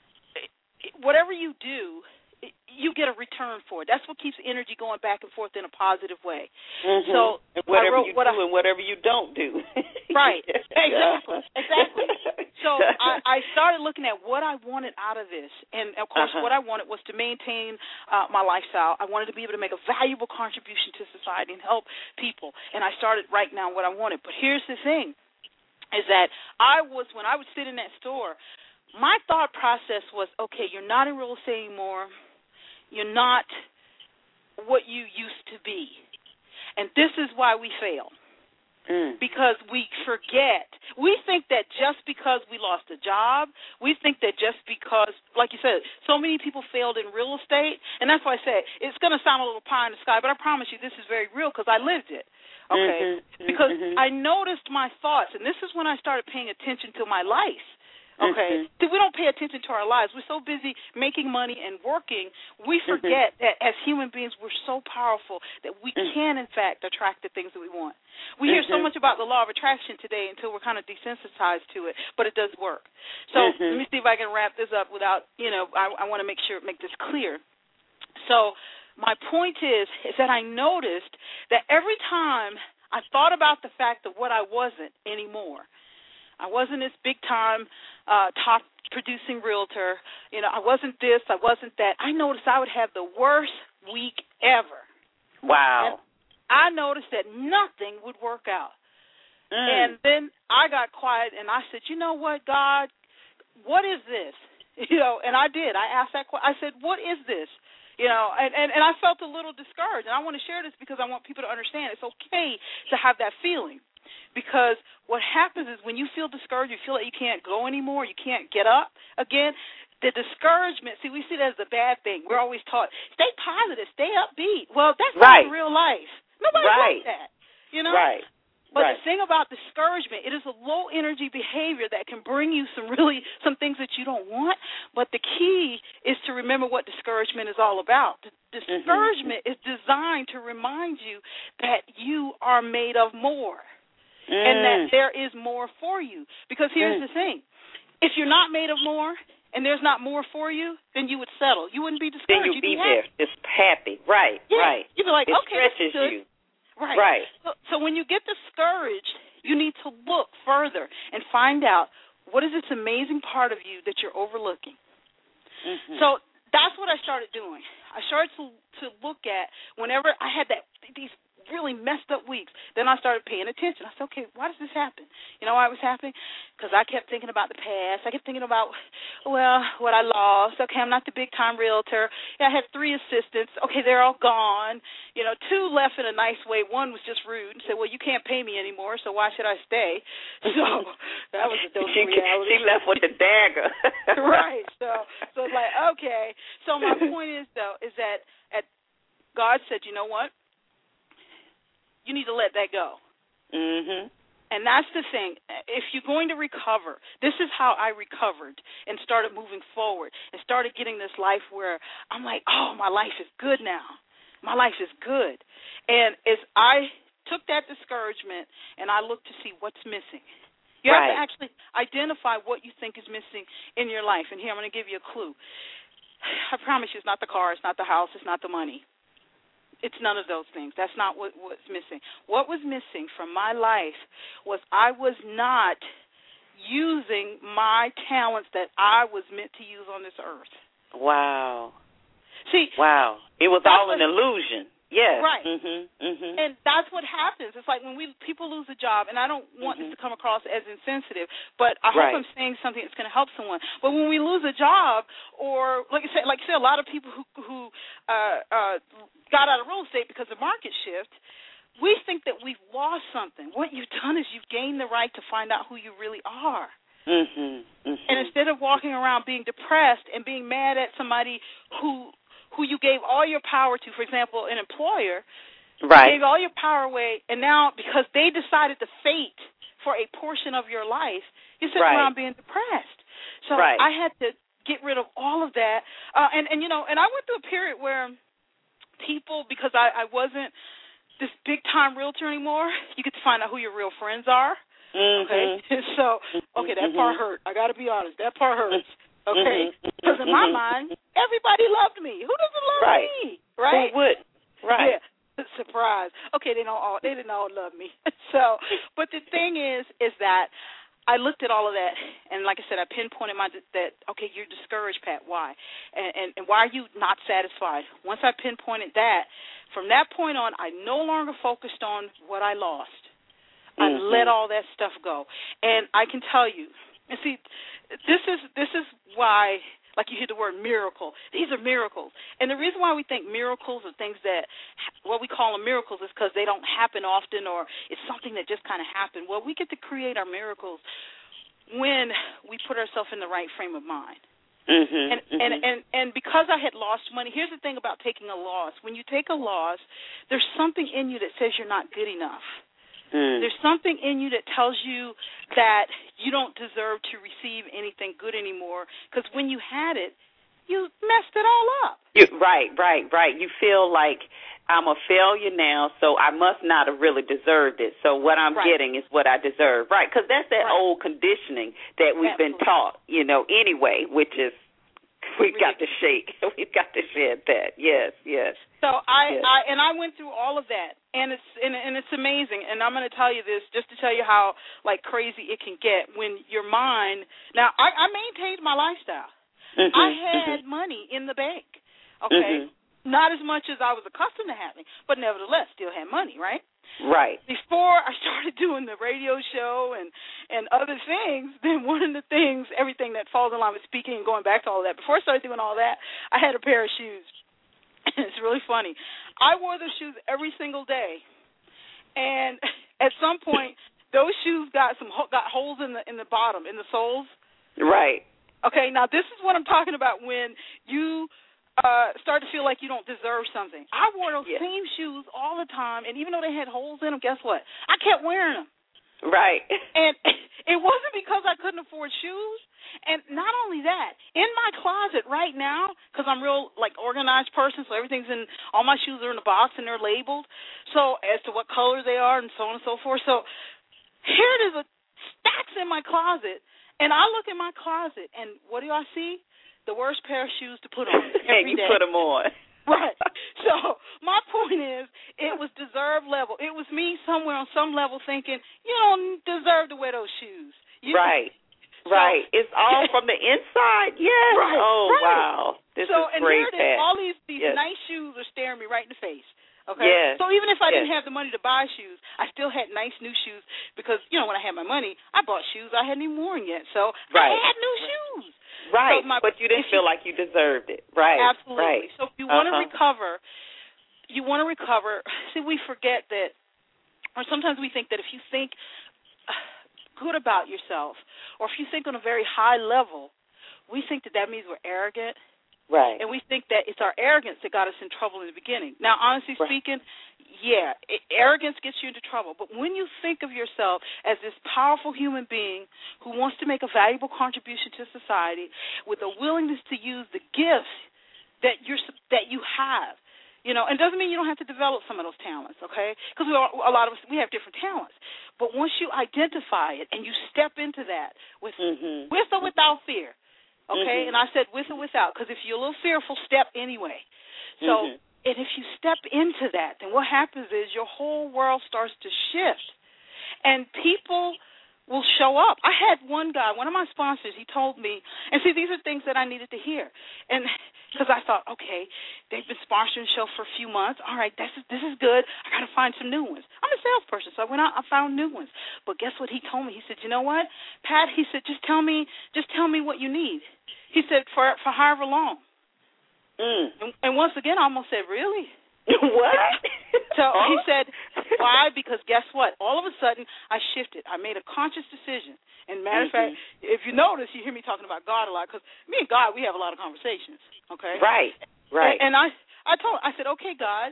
whatever you do, you get a return for it. That's what keeps energy going back and forth in a positive way. Mm-hmm. So and whatever I wrote, you what do I, and whatever you don't do. Right. Exactly. Exactly. So I, I started looking at what I wanted out of this. And, of course, uh-huh. what I wanted was to maintain uh, my lifestyle. I wanted to be able to make a valuable contribution to society and help people. And I started writing down what I wanted. But here's the thing, is that I was, when I would sit in that store, my thought process was, okay, you're not in real estate anymore. You're not what you used to be. And this is why we fail. Mm. Because we forget. We think that just because we lost a job, we think that just because, like you said, so many people failed in real estate, and that's why I say it's going to sound a little pie in the sky, but I promise you this is very real because I lived it. Okay? Mm-hmm. Because mm-hmm. I noticed my thoughts, and this is when I started paying attention to my life. Okay, mm-hmm. See, we don't pay attention to our lives. We're so busy making money and working, we forget mm-hmm. that as human beings we're so powerful that we mm-hmm. can, in fact, attract the things that we want. We mm-hmm. hear so much about the law of attraction today until we're kind of desensitized to it, but it does work. So mm-hmm. let me see if I can wrap this up without, you know, I, I want to make sure, make this clear. So my point is, is that I noticed that every time I thought about the fact of what I wasn't anymore, I wasn't this big-time, uh, top-producing realtor. You know, I wasn't this, I wasn't that. I noticed I would have the worst week ever. Wow. And I noticed that nothing would work out. Mm. And then I got quiet, and I said, you know what, God, what is this? You know, and I did. I asked that question. I said, what is this? You know, and, and, and I felt a little discouraged. And I want to share this because I want people to understand it's okay to have that feeling. Because what happens is when you feel discouraged, you feel like you can't go anymore, you can't get up again, the discouragement, see, we see that as a bad thing. We're always taught, stay positive, stay upbeat. Well, that's right. not in real life. Nobody right. wants that, you know? Right. But right. the thing about discouragement, it is a low-energy behavior that can bring you some really, some things that you don't want. But the key is to remember what discouragement is all about. The discouragement mm-hmm. is designed to remind you that you are made of more. Mm. And that there is more for you. Because here's mm. the thing. If you're not made of more and there's not more for you, then you would settle. You wouldn't be discouraged. Then you'd You'd be, be there, just happy. Right, yeah. right. You'd be like, it okay, stretches you. Right. Right. So, so when you get discouraged, you need to look further and find out what is this amazing part of you that you're overlooking. Mm-hmm. So that's what I started doing. I started to, to look at whenever I had that these really messed up weeks. Then I started paying attention. I said, okay, why does this happen? You know why it was happening? Because I kept thinking about the past. I kept thinking about, well, what I lost. Okay, I'm not the big-time realtor. Yeah, I had three assistants. Okay, they're all gone. You know, two left in a nice way. One was just rude and said, well, you can't pay me anymore, so why should I stay? So that was a dose she, of reality. She left with the dagger. Right. So, so it's like, okay. So my point is, though, is that at God said, you know what? You need to let that go. Mm-hmm. And that's the thing. If you're going to recover, this is how I recovered and started moving forward and started getting this life where I'm like, oh, my life is good now. My life is good. And as I took that discouragement and I looked to see what's missing, you right. have to actually identify what you think is missing in your life. And here, I'm going to give you a clue. I promise you it's not the car, it's not the house, it's not the money. It's none of those things. That's not what, what's missing. What was missing from my life was I was not using my talents that I was meant to use on this earth. Wow. See. Wow. It was all an illusion. Yes. Right. Mm-hmm, mm-hmm. And that's what happens. It's like when we people lose a job, and I don't want mm-hmm. this to come across as insensitive, but I hope right. I'm saying something that's going to help someone. But when we lose a job, or like I said, like I said, a lot of people who who uh, uh, got out of real estate because of market shift, we think that we've lost something. What you've done is you've gained the right to find out who you really are. Mm-hmm, mm-hmm. And instead of walking around being depressed and being mad at somebody who who you gave all your power to, for example, an employer, right. you gave all your power away, and now because they decided to fate for a portion of your life, you're sitting right. around being depressed. So right. I had to get rid of all of that. Uh, and, and, you know, and I went through a period where people, because I, I wasn't this big-time realtor anymore, you get to find out who your real friends are. Mm-hmm. Okay, so okay, that part hurt. I got to be honest, that part hurts. Okay, because mm-hmm. in my mind, everybody loved me. Who doesn't love right. me? Right? Who would? Right. Yeah. Surprise. Okay, they don't all they didn't all love me. So, but the thing is, is that I looked at all of that, and like I said, I pinpointed my that. Okay, you're discouraged, Pat. Why? And, and and why are you not satisfied? Once I pinpointed that, from that point on, I no longer focused on what I lost. I mm-hmm. let all that stuff go, and I can tell you, and see, this is this is why. Like you hear the word miracle. These are miracles. And the reason why we think miracles are things that, what we call them miracles, is because they don't happen often or it's something that just kind of happened. Well, we get to create our miracles when we put ourselves in the right frame of mind. Mm-hmm, and, mm-hmm. and, and, and because I had lost money, here's the thing about taking a loss. When you take a loss, there's something in you that says you're not good enough. Mm. There's something in you that tells you that you don't deserve to receive anything good anymore because when you had it, you messed it all up. You, right, right, right. You feel like I'm a failure now, so I must not have really deserved it. So what I'm right. getting is what I deserve. Right, because that's that right. old conditioning that we've Absolutely. been taught, you know, anyway, which is we've got to shake. We've got to shed that. Yes, yes. So I, yes. I and I went through all of that, and it's and, and it's amazing. And I'm going to tell you this just to tell you how like crazy it can get when your mind. Now I, I maintained my lifestyle. Mm-hmm, I had mm-hmm. money in the bank. Okay, mm-hmm. not as much as I was accustomed to having, but nevertheless still had money. Right. Right. Before I started doing the radio show and, and other things, then one of the things, everything that falls in line with speaking and going back to all of that, before I started doing all that, I had a pair of shoes. It's really funny. I wore those shoes every single day, and at some point, those shoes got some got holes in the in the bottom, in the soles. Right. Okay. Now this is what I'm talking about when you uh, start to feel like you don't deserve something. I wore those yeah. same shoes all the time, and even though they had holes in them, guess what? I kept wearing them. Right. And it wasn't because I couldn't afford shoes. And not only that, in my closet right now, because I'm real, like, organized person, so everything's in, all my shoes are in a box and they're labeled, so as to what color they are and so on and so forth. So here it is, a stacks in my closet, and I look in my closet, and what do I see? The worst pair of shoes to put on every you day. put them on. Right. So my point is, it was deserved level. It was me somewhere on some level thinking, you don't deserve to wear those shoes. You right. So, right. It's all from the inside. Yes. Right. Oh, right. wow. This so, is and great, here it is. Pat. All these, these yes. nice shoes are staring me right in the face. Okay. Yes. So even if I yes. didn't have the money to buy shoes, I still had nice new shoes because, you know, when I had my money, I bought shoes I hadn't even worn yet. So right. I had new shoes. Right, so my, but you didn't feel you, like you deserved it. Right, absolutely. right. So if you want to uh-huh. recover, you want to recover. See, we forget that, or sometimes we think that if you think good about yourself, or if you think on a very high level, we think that that means we're arrogant. Right. And we think that it's our arrogance that got us in trouble in the beginning. Now, honestly right. speaking, yeah, it, arrogance gets you into trouble. But when you think of yourself as this powerful human being who wants to make a valuable contribution to society with a willingness to use the gifts that you're that you have, you know, and it doesn't mean you don't have to develop some of those talents, okay? Because we are, a lot of us, we have different talents. But once you identify it and you step into that with mm-hmm. with or without fear, okay, mm-hmm. and I said with or without, because if you're a little fearful, step anyway. So, mm-hmm. and if you step into that, then what happens is your whole world starts to shift, and people will show up. I had one guy, one of my sponsors, he told me, and see, these are things that I needed to hear, and because I thought, okay, they've been sponsoring the show for a few months. All right, this is this is good. I got to find some new ones. I'm a salesperson, so I went out, I found new ones. But guess what he told me? He said, you know what, Pat? He said, just tell me, just tell me what you need. He said, for for however long. Mm. And, and once again, I almost said, really? What? So he said, why? Because guess what? All of a sudden, I shifted. I made a conscious decision. And matter of mm-hmm. fact, if you notice, you hear me talking about God a lot because me and God, we have a lot of conversations, okay? Right, right. And, and I, I told, I said, okay, God,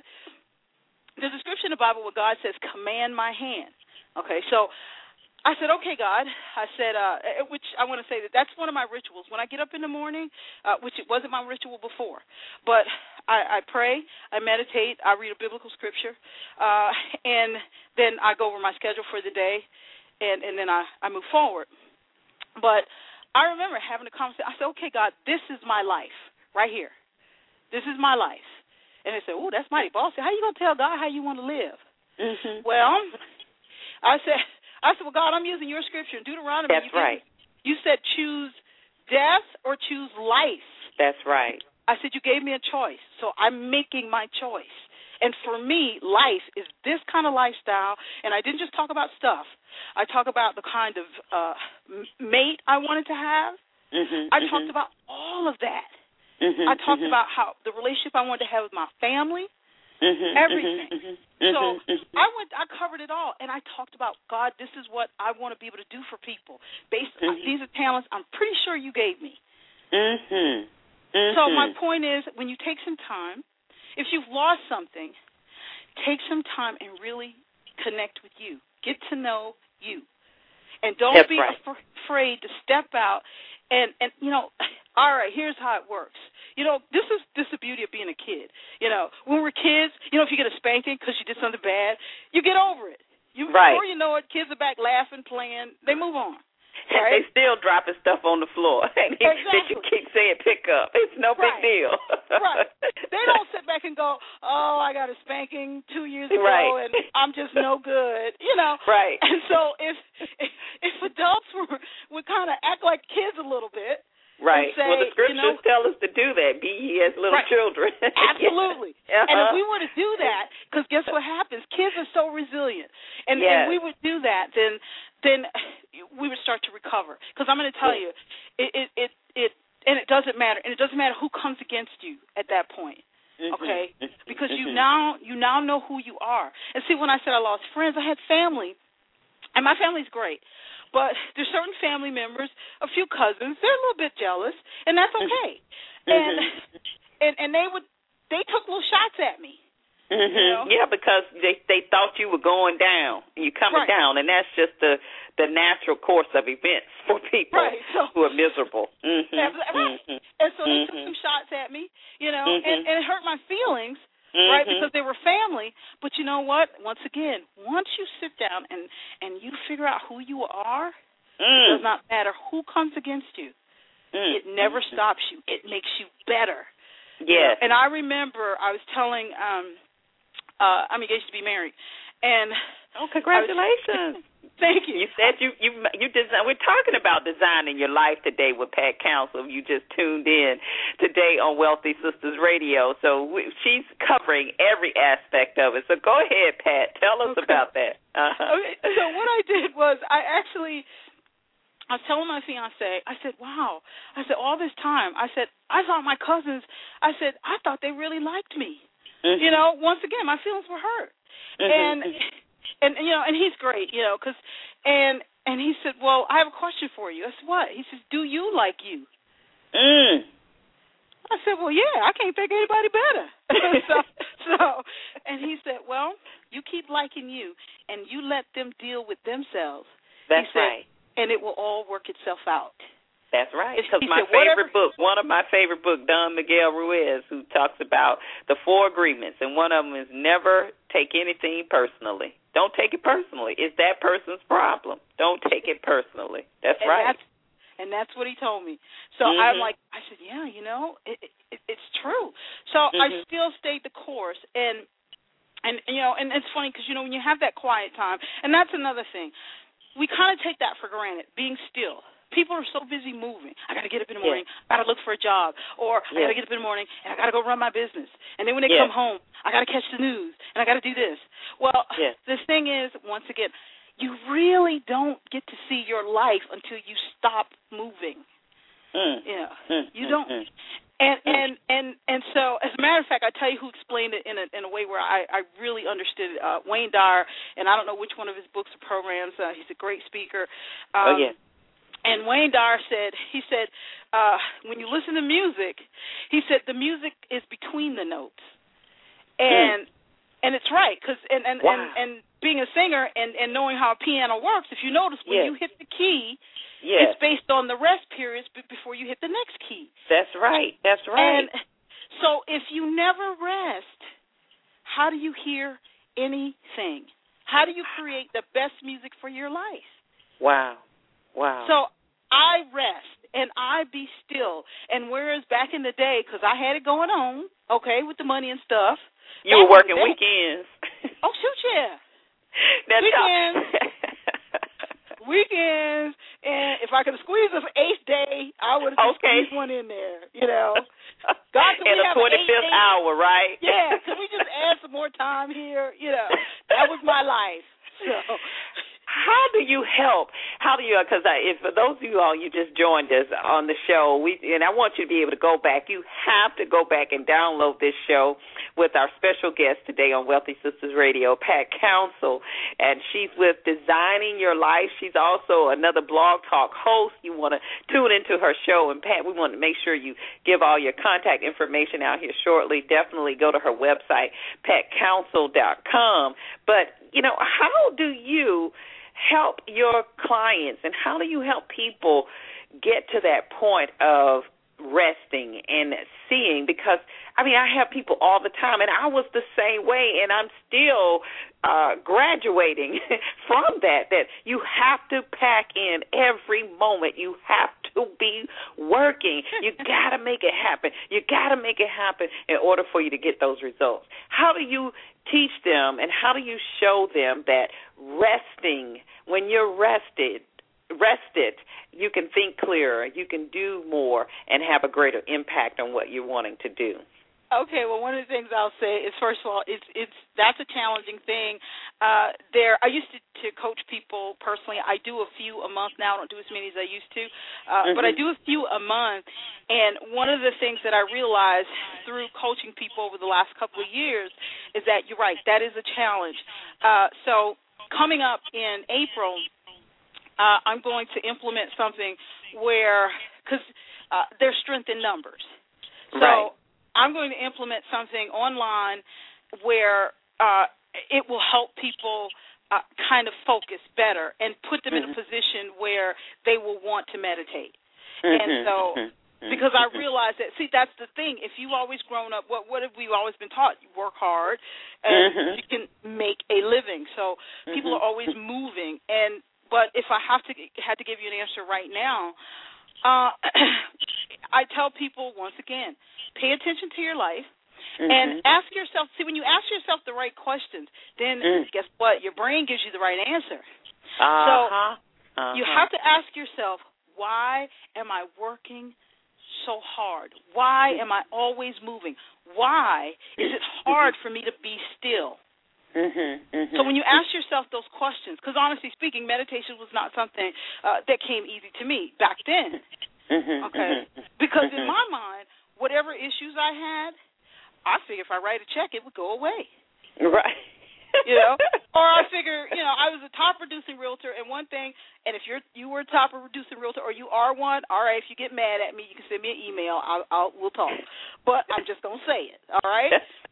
the description in the Bible where God says, command my hand. Okay, so I said, okay, God. I said, uh, which I want to say that that's one of my rituals. When I get up in the morning, uh, which it wasn't my ritual before, but I, I pray, I meditate, I read a biblical scripture, uh, and then I go over my schedule for the day. and, and then I, I moved forward. But I remember having a conversation. I said, okay, God, this is my life right here. This is my life. And they said, oh, that's mighty bossy. How you going to tell God how you want to live? Mm-hmm. Well, I said, I said, well, God, I'm using your scripture in Deuteronomy. That's you right. You said choose death or choose life. That's right. I said, you gave me a choice, so I'm making my choice. And for me, life is this kind of lifestyle, and I didn't just talk about stuff. I talk about the kind of uh, mate I wanted to have. Mm-hmm, I mm-hmm. talked about all of that. Mm-hmm, I talked mm-hmm. about how the relationship I wanted to have with my family, mm-hmm, everything. Mm-hmm, so mm-hmm. I went, I covered it all, and I talked about, God, this is what I want to be able to do for people. Based mm-hmm. on these are talents I'm pretty sure you gave me. Mm-hmm. Mm-hmm. So my point is, when you take some time, if you've lost something, take some time and really connect with you. Get to know you. And don't That's be right. af- afraid to step out. And, and, you know, all right, here's how it works. You know, this is this is the beauty of being a kid. You know, when we're kids, you know, if you get a spanking because you did something bad, you get over it. You, right. Before you know it, kids are back laughing, playing. They move on. Right? They still dropping stuff on the floor. Exactly. That you keep saying pick up. It's no right. big deal. Right. They don't sit back and go, oh, I got a spanking two years ago right. and I'm just no good. You know. Right. And so if if, if adults were would kind of act like kids a little bit. Right. Say, well, the scriptures you know, tell us to do that. Be ye as little right. children. Absolutely. uh-huh. And if we were to do that, because guess what happens? Kids are so resilient. And, yes. and we would do that, then then we would start to recover. Because I'm going to tell yes. you, it, it, it, it, and it doesn't matter. And it doesn't matter who comes against you at that point. Mm-hmm. Okay? Because mm-hmm. you now you now know who you are. And see, when I said I lost friends, I had family. And my family's great. But there's certain family members, a few cousins, they're a little bit jealous, and that's okay. Mm-hmm. And and and they would they took little shots at me. Mm-hmm. You know? Yeah, because they they thought you were going down, you coming right. down, and that's just the the natural course of events for people right. so, who are miserable. Mm-hmm. Yeah, right. Mm-hmm. And so they mm-hmm. took some shots at me, you know, mm-hmm. and, and it hurt my feelings. Mm-hmm. Right, because they were family. But you know what? Once again, once you sit down and, and you figure out who you are, mm. it does not matter who comes against you. Mm. It never stops you. It makes you better. Yes. You know? And I remember I was telling, um, uh, I'm engaged to be married, and oh, congratulations! Was, thank you. You said you you you design. We're talking about designing your life today with Pat Council. You just tuned in today on Wealthy Sistas Radio. So we, she's covering every aspect of it. So go ahead, Pat. Tell us okay. about that. Uh-huh. Okay. So what I did was I actually. I was telling my fiance, I said, wow. I said, all this time, I said, I thought my cousins, I said, I thought they really liked me. Mm-hmm. You know, once again, my feelings were hurt. Mm-hmm. And, and you know, and he's great, you know, because, and, and he said, well, I have a question for you. I said, what? He says, do you like you? Mm. I said, well, yeah, I can't think of anybody better. so, so, and he said, well, you keep liking you, and you let them deal with themselves. That's he said, right. And it will all work itself out. That's right. Because my said, favorite whatever. book, one of my favorite books, Don Miguel Ruiz, who talks about the four agreements, and one of them is never take anything personally. Don't take it personally. It's that person's problem. Don't take it personally. That's and right. That's, and that's what he told me. So mm-hmm. I'm like, I said, yeah, you know, it, it, it's true. So mm-hmm. I still stayed the course, and and you know, and it's funny because you know when you have that quiet time, and that's another thing. We kind of take that for granted, being still. People are so busy moving. I got to get up in the morning. Yeah. I got to look for a job. Or yeah. I got to get up in the morning, and I got to go run my business. And then when they yeah. come home, I got to catch the news, and I got to do this. Well, yeah. the thing is, once again, you really don't get to see your life until you stop moving. Mm. You know, mm. you don't. Mm. And, and and and so, as a matter of fact, I tell you who explained it in a in a way where I, I really understood it. Uh, Wayne Dyer, and I don't know which one of his books or programs. Uh, he's a great speaker. Um, oh yeah. And Wayne Dyer said, he said, uh, when you listen to music, he said the music is between the notes, and mm. and it's right because and and, wow. and and being a singer and and knowing how a piano works, if you notice when yes. you hit the key. Yes. It's based on the rest periods before you hit the next key. That's right. That's right. And so if you never rest, how do you hear anything? How do you create the best music for your life? Wow. Wow. So I rest and I be still. And whereas back in the day, because I had it going on, okay, with the money and stuff. You were working weekends. Oh, shoot, yeah. That's weekends. Weekends. And if I could squeeze an eighth day, I would have okay. squeezed one in there, you know. God, can in we the have twenty-fifth hour, right? Yeah, can we just add some more time here? You know, that was my life. So, how do you help? How do you? Because if for those of you all you just joined us on the show, we and I want you to be able to go back. You have to go back and download this show with our special guest today on Wealthy Sistas Radio, Pat Council, and she's with Designing Your Life. She's also another Blog Talk host. You want to tune into her show, and Pat, we want to make sure you give all your contact information out here shortly. Definitely go to her website, pat council dot com. But you know, how do you help your clients, and how do you help people get to that point of resting and seeing? Because, I mean, I have people all the time, and I was the same way, and I'm still uh, graduating from that, that you have to pack in every moment. You have to be working. You got to make it happen. You got to make it happen in order for you to get those results. How do you teach them, and how do you show them that resting, when you're rested, rested, you can think clearer, you can do more, and have a greater impact on what you're wanting to do? Okay, well, one of the things I'll say is, first of all, it's it's that's a challenging thing. Uh, there, I used to, to coach people personally. I do a few a month now. I don't do as many as I used to, uh, mm-hmm. but I do a few a month. And one of the things that I realized through coaching people over the last couple of years is that you're right, that is a challenge. Uh, so coming up in April, uh, I'm going to implement something where, because uh, there's strength in numbers. So right. I'm going to implement something online where uh, it will help people uh, kind of focus better and put them mm-hmm. in a position where they will want to meditate. Mm-hmm. And so, because I realize that, see, that's the thing. If you've always grown up, what what have we always been taught? You work hard and mm-hmm. you can make a living. So mm-hmm. people are always moving. And but if I have to had to give you an answer right now, uh, I tell people once again, pay attention to your life mm-hmm. and ask yourself, see, when you ask yourself the right questions, then mm. guess what? Your brain gives you the right answer. Uh-huh. So uh-huh. you have to ask yourself, why am I working so hard? Why am I always moving? Why is it hard for me to be still? Mm-hmm, mm-hmm. So when you ask yourself those questions, because honestly speaking, meditation was not something uh, that came easy to me back then. Mm-hmm, okay? Mm-hmm, because mm-hmm. in my mind, whatever issues I had, I figure if I write a check, it would go away. Right. You know? Or I figure, you know, I was a top producing realtor, and one thing, and if you're you were a top producing realtor or you are one, all right, if you get mad at me, you can send me an email. I'll, I'll we'll talk. But I'm just going to say it, all right?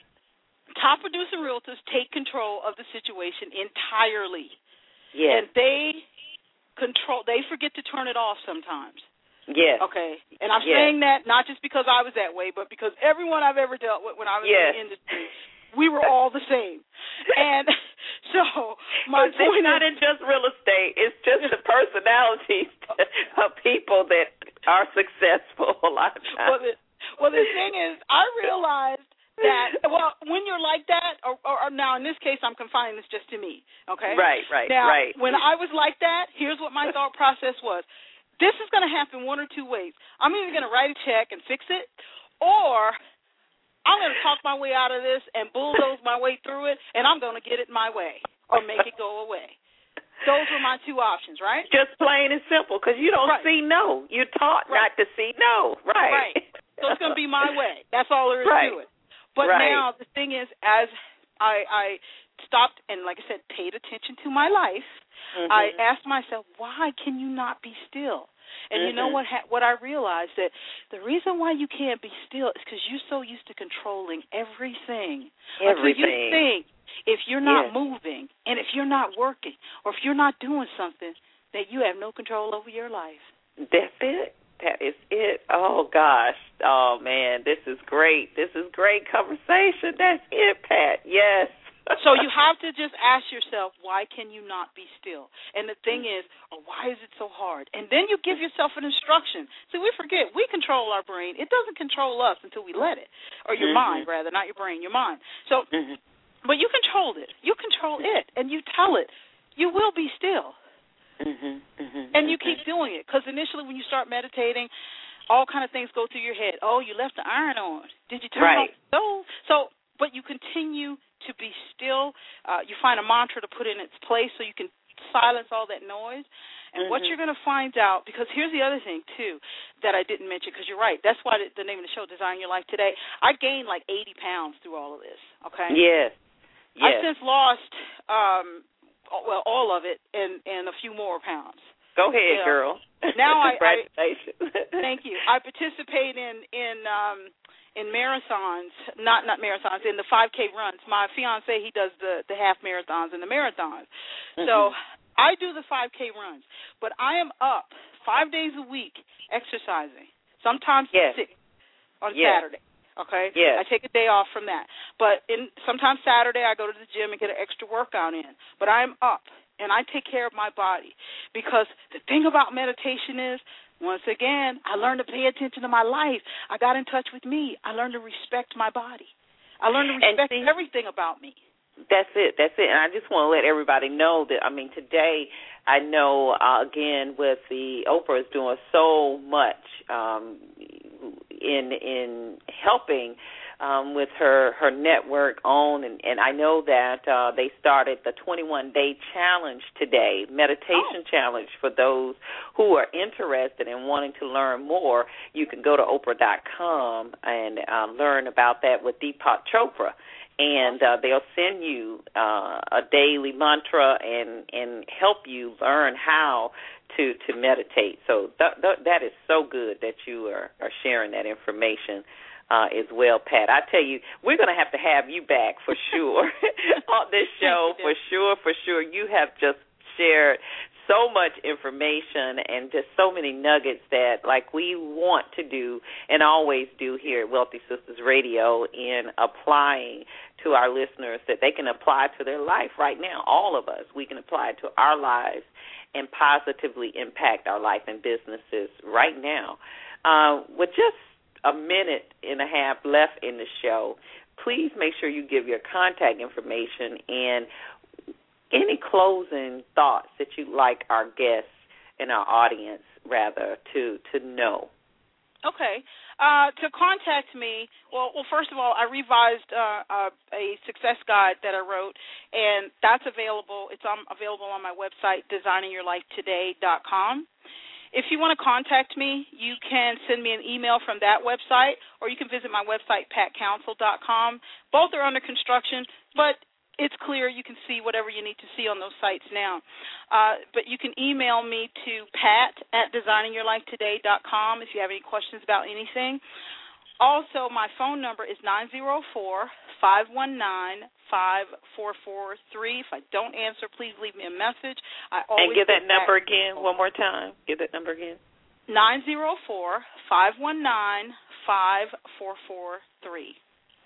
Top producing realtors take control of the situation entirely. Yes. And they control, they forget to turn it off sometimes. Yes. Okay. And I'm yes. saying that not just because I was that way, but because everyone I've ever dealt with when I was yes. in the industry, we were all the same. And so my it's point not is, in just real estate. It's just the personalities of people that are successful a lot of times. Well, the, well, the thing is, I realized that, well, when you're like that, or, or, or now in this case, I'm confining this just to me, okay? Right, right, now, right. When I was like that, here's what my thought process was. This is going to happen one or two ways. I'm either going to write a check and fix it, or I'm going to talk my way out of this and bulldoze my way through it, and I'm going to get it my way or make it go away. Those were my two options, right? Just plain and simple, because you don't right. see no. You're taught right. not to see no. Right. Right. So it's going to be my way. That's all there is right. to it. But right. now the thing is, as I, I stopped and, like I said, paid attention to my life, mm-hmm. I asked myself, why can you not be still? And mm-hmm. you know what? Ha- what I realized that the reason why you can't be still is because you're so used to controlling everything. Everything. Until you think if you're not yes. moving and if you're not working or if you're not doing something, that you have no control over your life. That's it. That is it. Oh, gosh. Oh, man, this is great. This is great conversation. That's it, Pat. Yes. So you have to just ask yourself, why can you not be still? And the thing is, oh, why is it so hard? And then you give yourself an instruction. See, we forget, we control our brain. It doesn't control us until we let it. Or your mm-hmm. mind, rather, not your brain, your mind. So, mm-hmm. but you control it. You control it, and you tell it, you will be still. Mm-hmm. Mm-hmm. And you keep doing it. Because initially when you start meditating, all kind of things go through your head. Oh, you left the iron on. Did you turn right. off the stove? So, but you continue to be still. Uh, you find a mantra to put in its place so you can silence all that noise. And mm-hmm. what you're going to find out, because here's the other thing, too, that I didn't mention, because you're right. That's why the, the name of the show, Design Your Life Today. I gained like eighty pounds through all of this, okay? Yes. yes. I've since lost, um, well, all of it and, and a few more pounds. Go ahead, yeah. girl. Now I, Congratulations. I thank you. I participate in in um, in marathons, not not marathons, in the five K runs. My fiance, he does the the half marathons and the marathons. Mm-hmm. So I do the five K runs, but I am up five days a week exercising. Sometimes yes. six on yes. Saturday. Okay. Yes. I take a day off from that, but in sometimes Saturday I go to the gym and get an extra workout in. But I am up. And I take care of my body, because the thing about meditation is, once again, I learned to pay attention to my life. I got in touch with me. I learned to respect my body. I learned to respect see, everything about me. That's it. That's it. And I just want to let everybody know that, I mean, today I know, uh, again, with the Oprah is doing so much um, in in helping Um, with her, her network on, and, and I know that uh, they started the twenty-one day challenge today, meditation oh. challenge for those who are interested in wanting to learn more. You can go to Oprah dot com and uh, learn about that with Deepak Chopra, and uh, they'll send you uh, a daily mantra and, and help you learn how to, to meditate. So th- th- that is so good that you are, are sharing that information Uh, as well, Pat. I tell you, we're going to have to have you back for sure on this show, for sure, for sure. You have just shared so much information and just so many nuggets that, like, we want to do and always do here at Wealthy Sistas Radio in applying to our listeners that they can apply to their life right now. All of us, we can apply it to our lives and positively impact our life and businesses right now. Uh, with just a minute and a half left in the show, please make sure you give your contact information and any closing thoughts that you'd like our guests and our audience, rather, to, to know. Okay. Uh, to contact me, well, well, first of all, I revised uh, uh, a success guide that I wrote, and that's available. It's on, available on my website, designing your life today dot com. If you want to contact me, you can send me an email from that website, or you can visit my website, pat council dot com. Both are under construction, but it's clear you can see whatever you need to see on those sites now. Uh, but you can email me to pat at designing your life today dot com if you have any questions about anything. Also, my phone number is nine zero four, five one nine, five four four three. If I don't answer, please leave me a message. I always and give that number again one more time. Give that number again. nine zero four, five one nine, five four four three.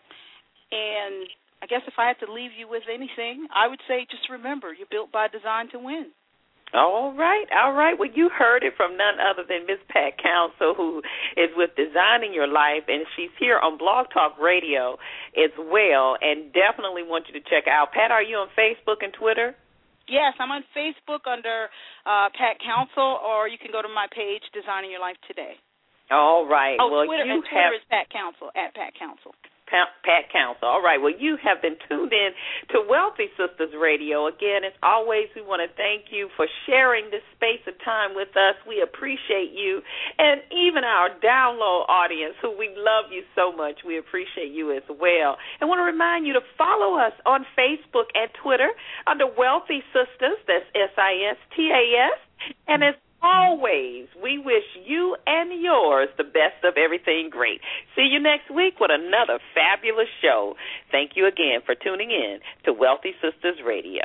And I guess if I had to leave you with anything, I would say just remember, you're built by design to win. All right, all right. Well, you heard it from none other than Miz Pat Council, who is with Designing Your Life, and she's here on Blog Talk Radio as well, and definitely want you to check out. Pat, are you on Facebook and Twitter? Yes, I'm on Facebook under uh, Pat Council, or you can go to my page, Designing Your Life Today. All right. Oh, well, Twitter, you and Twitter have... is Pat Council, at Pat Council. Pat Council. All right. Well, you have been tuned in to Wealthy Sistas Radio. Again, as always, we want to thank you for sharing this space of time with us. We appreciate you. And even our download audience, who we love you so much, we appreciate you as well. And want to remind you to follow us on Facebook and Twitter under Wealthy Sistas. That's S I S T A S. And as always, we wish you and yours the best of everything great. See you next week with another fabulous show. Thank you again for tuning in to Wealthy Sistas Radio.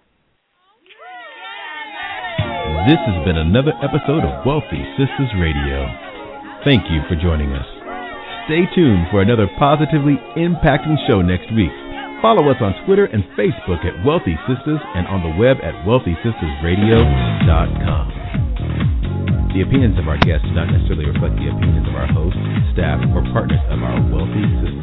This has been another episode of Wealthy Sistas Radio. Thank you for joining us. Stay tuned for another positively impacting show next week. Follow us on Twitter and Facebook at Wealthy Sistas and on the web at wealthy sistas radio dot com. The opinions of our guests do not necessarily reflect the opinions of our hosts, staff, or partners of our Wealthy Sistas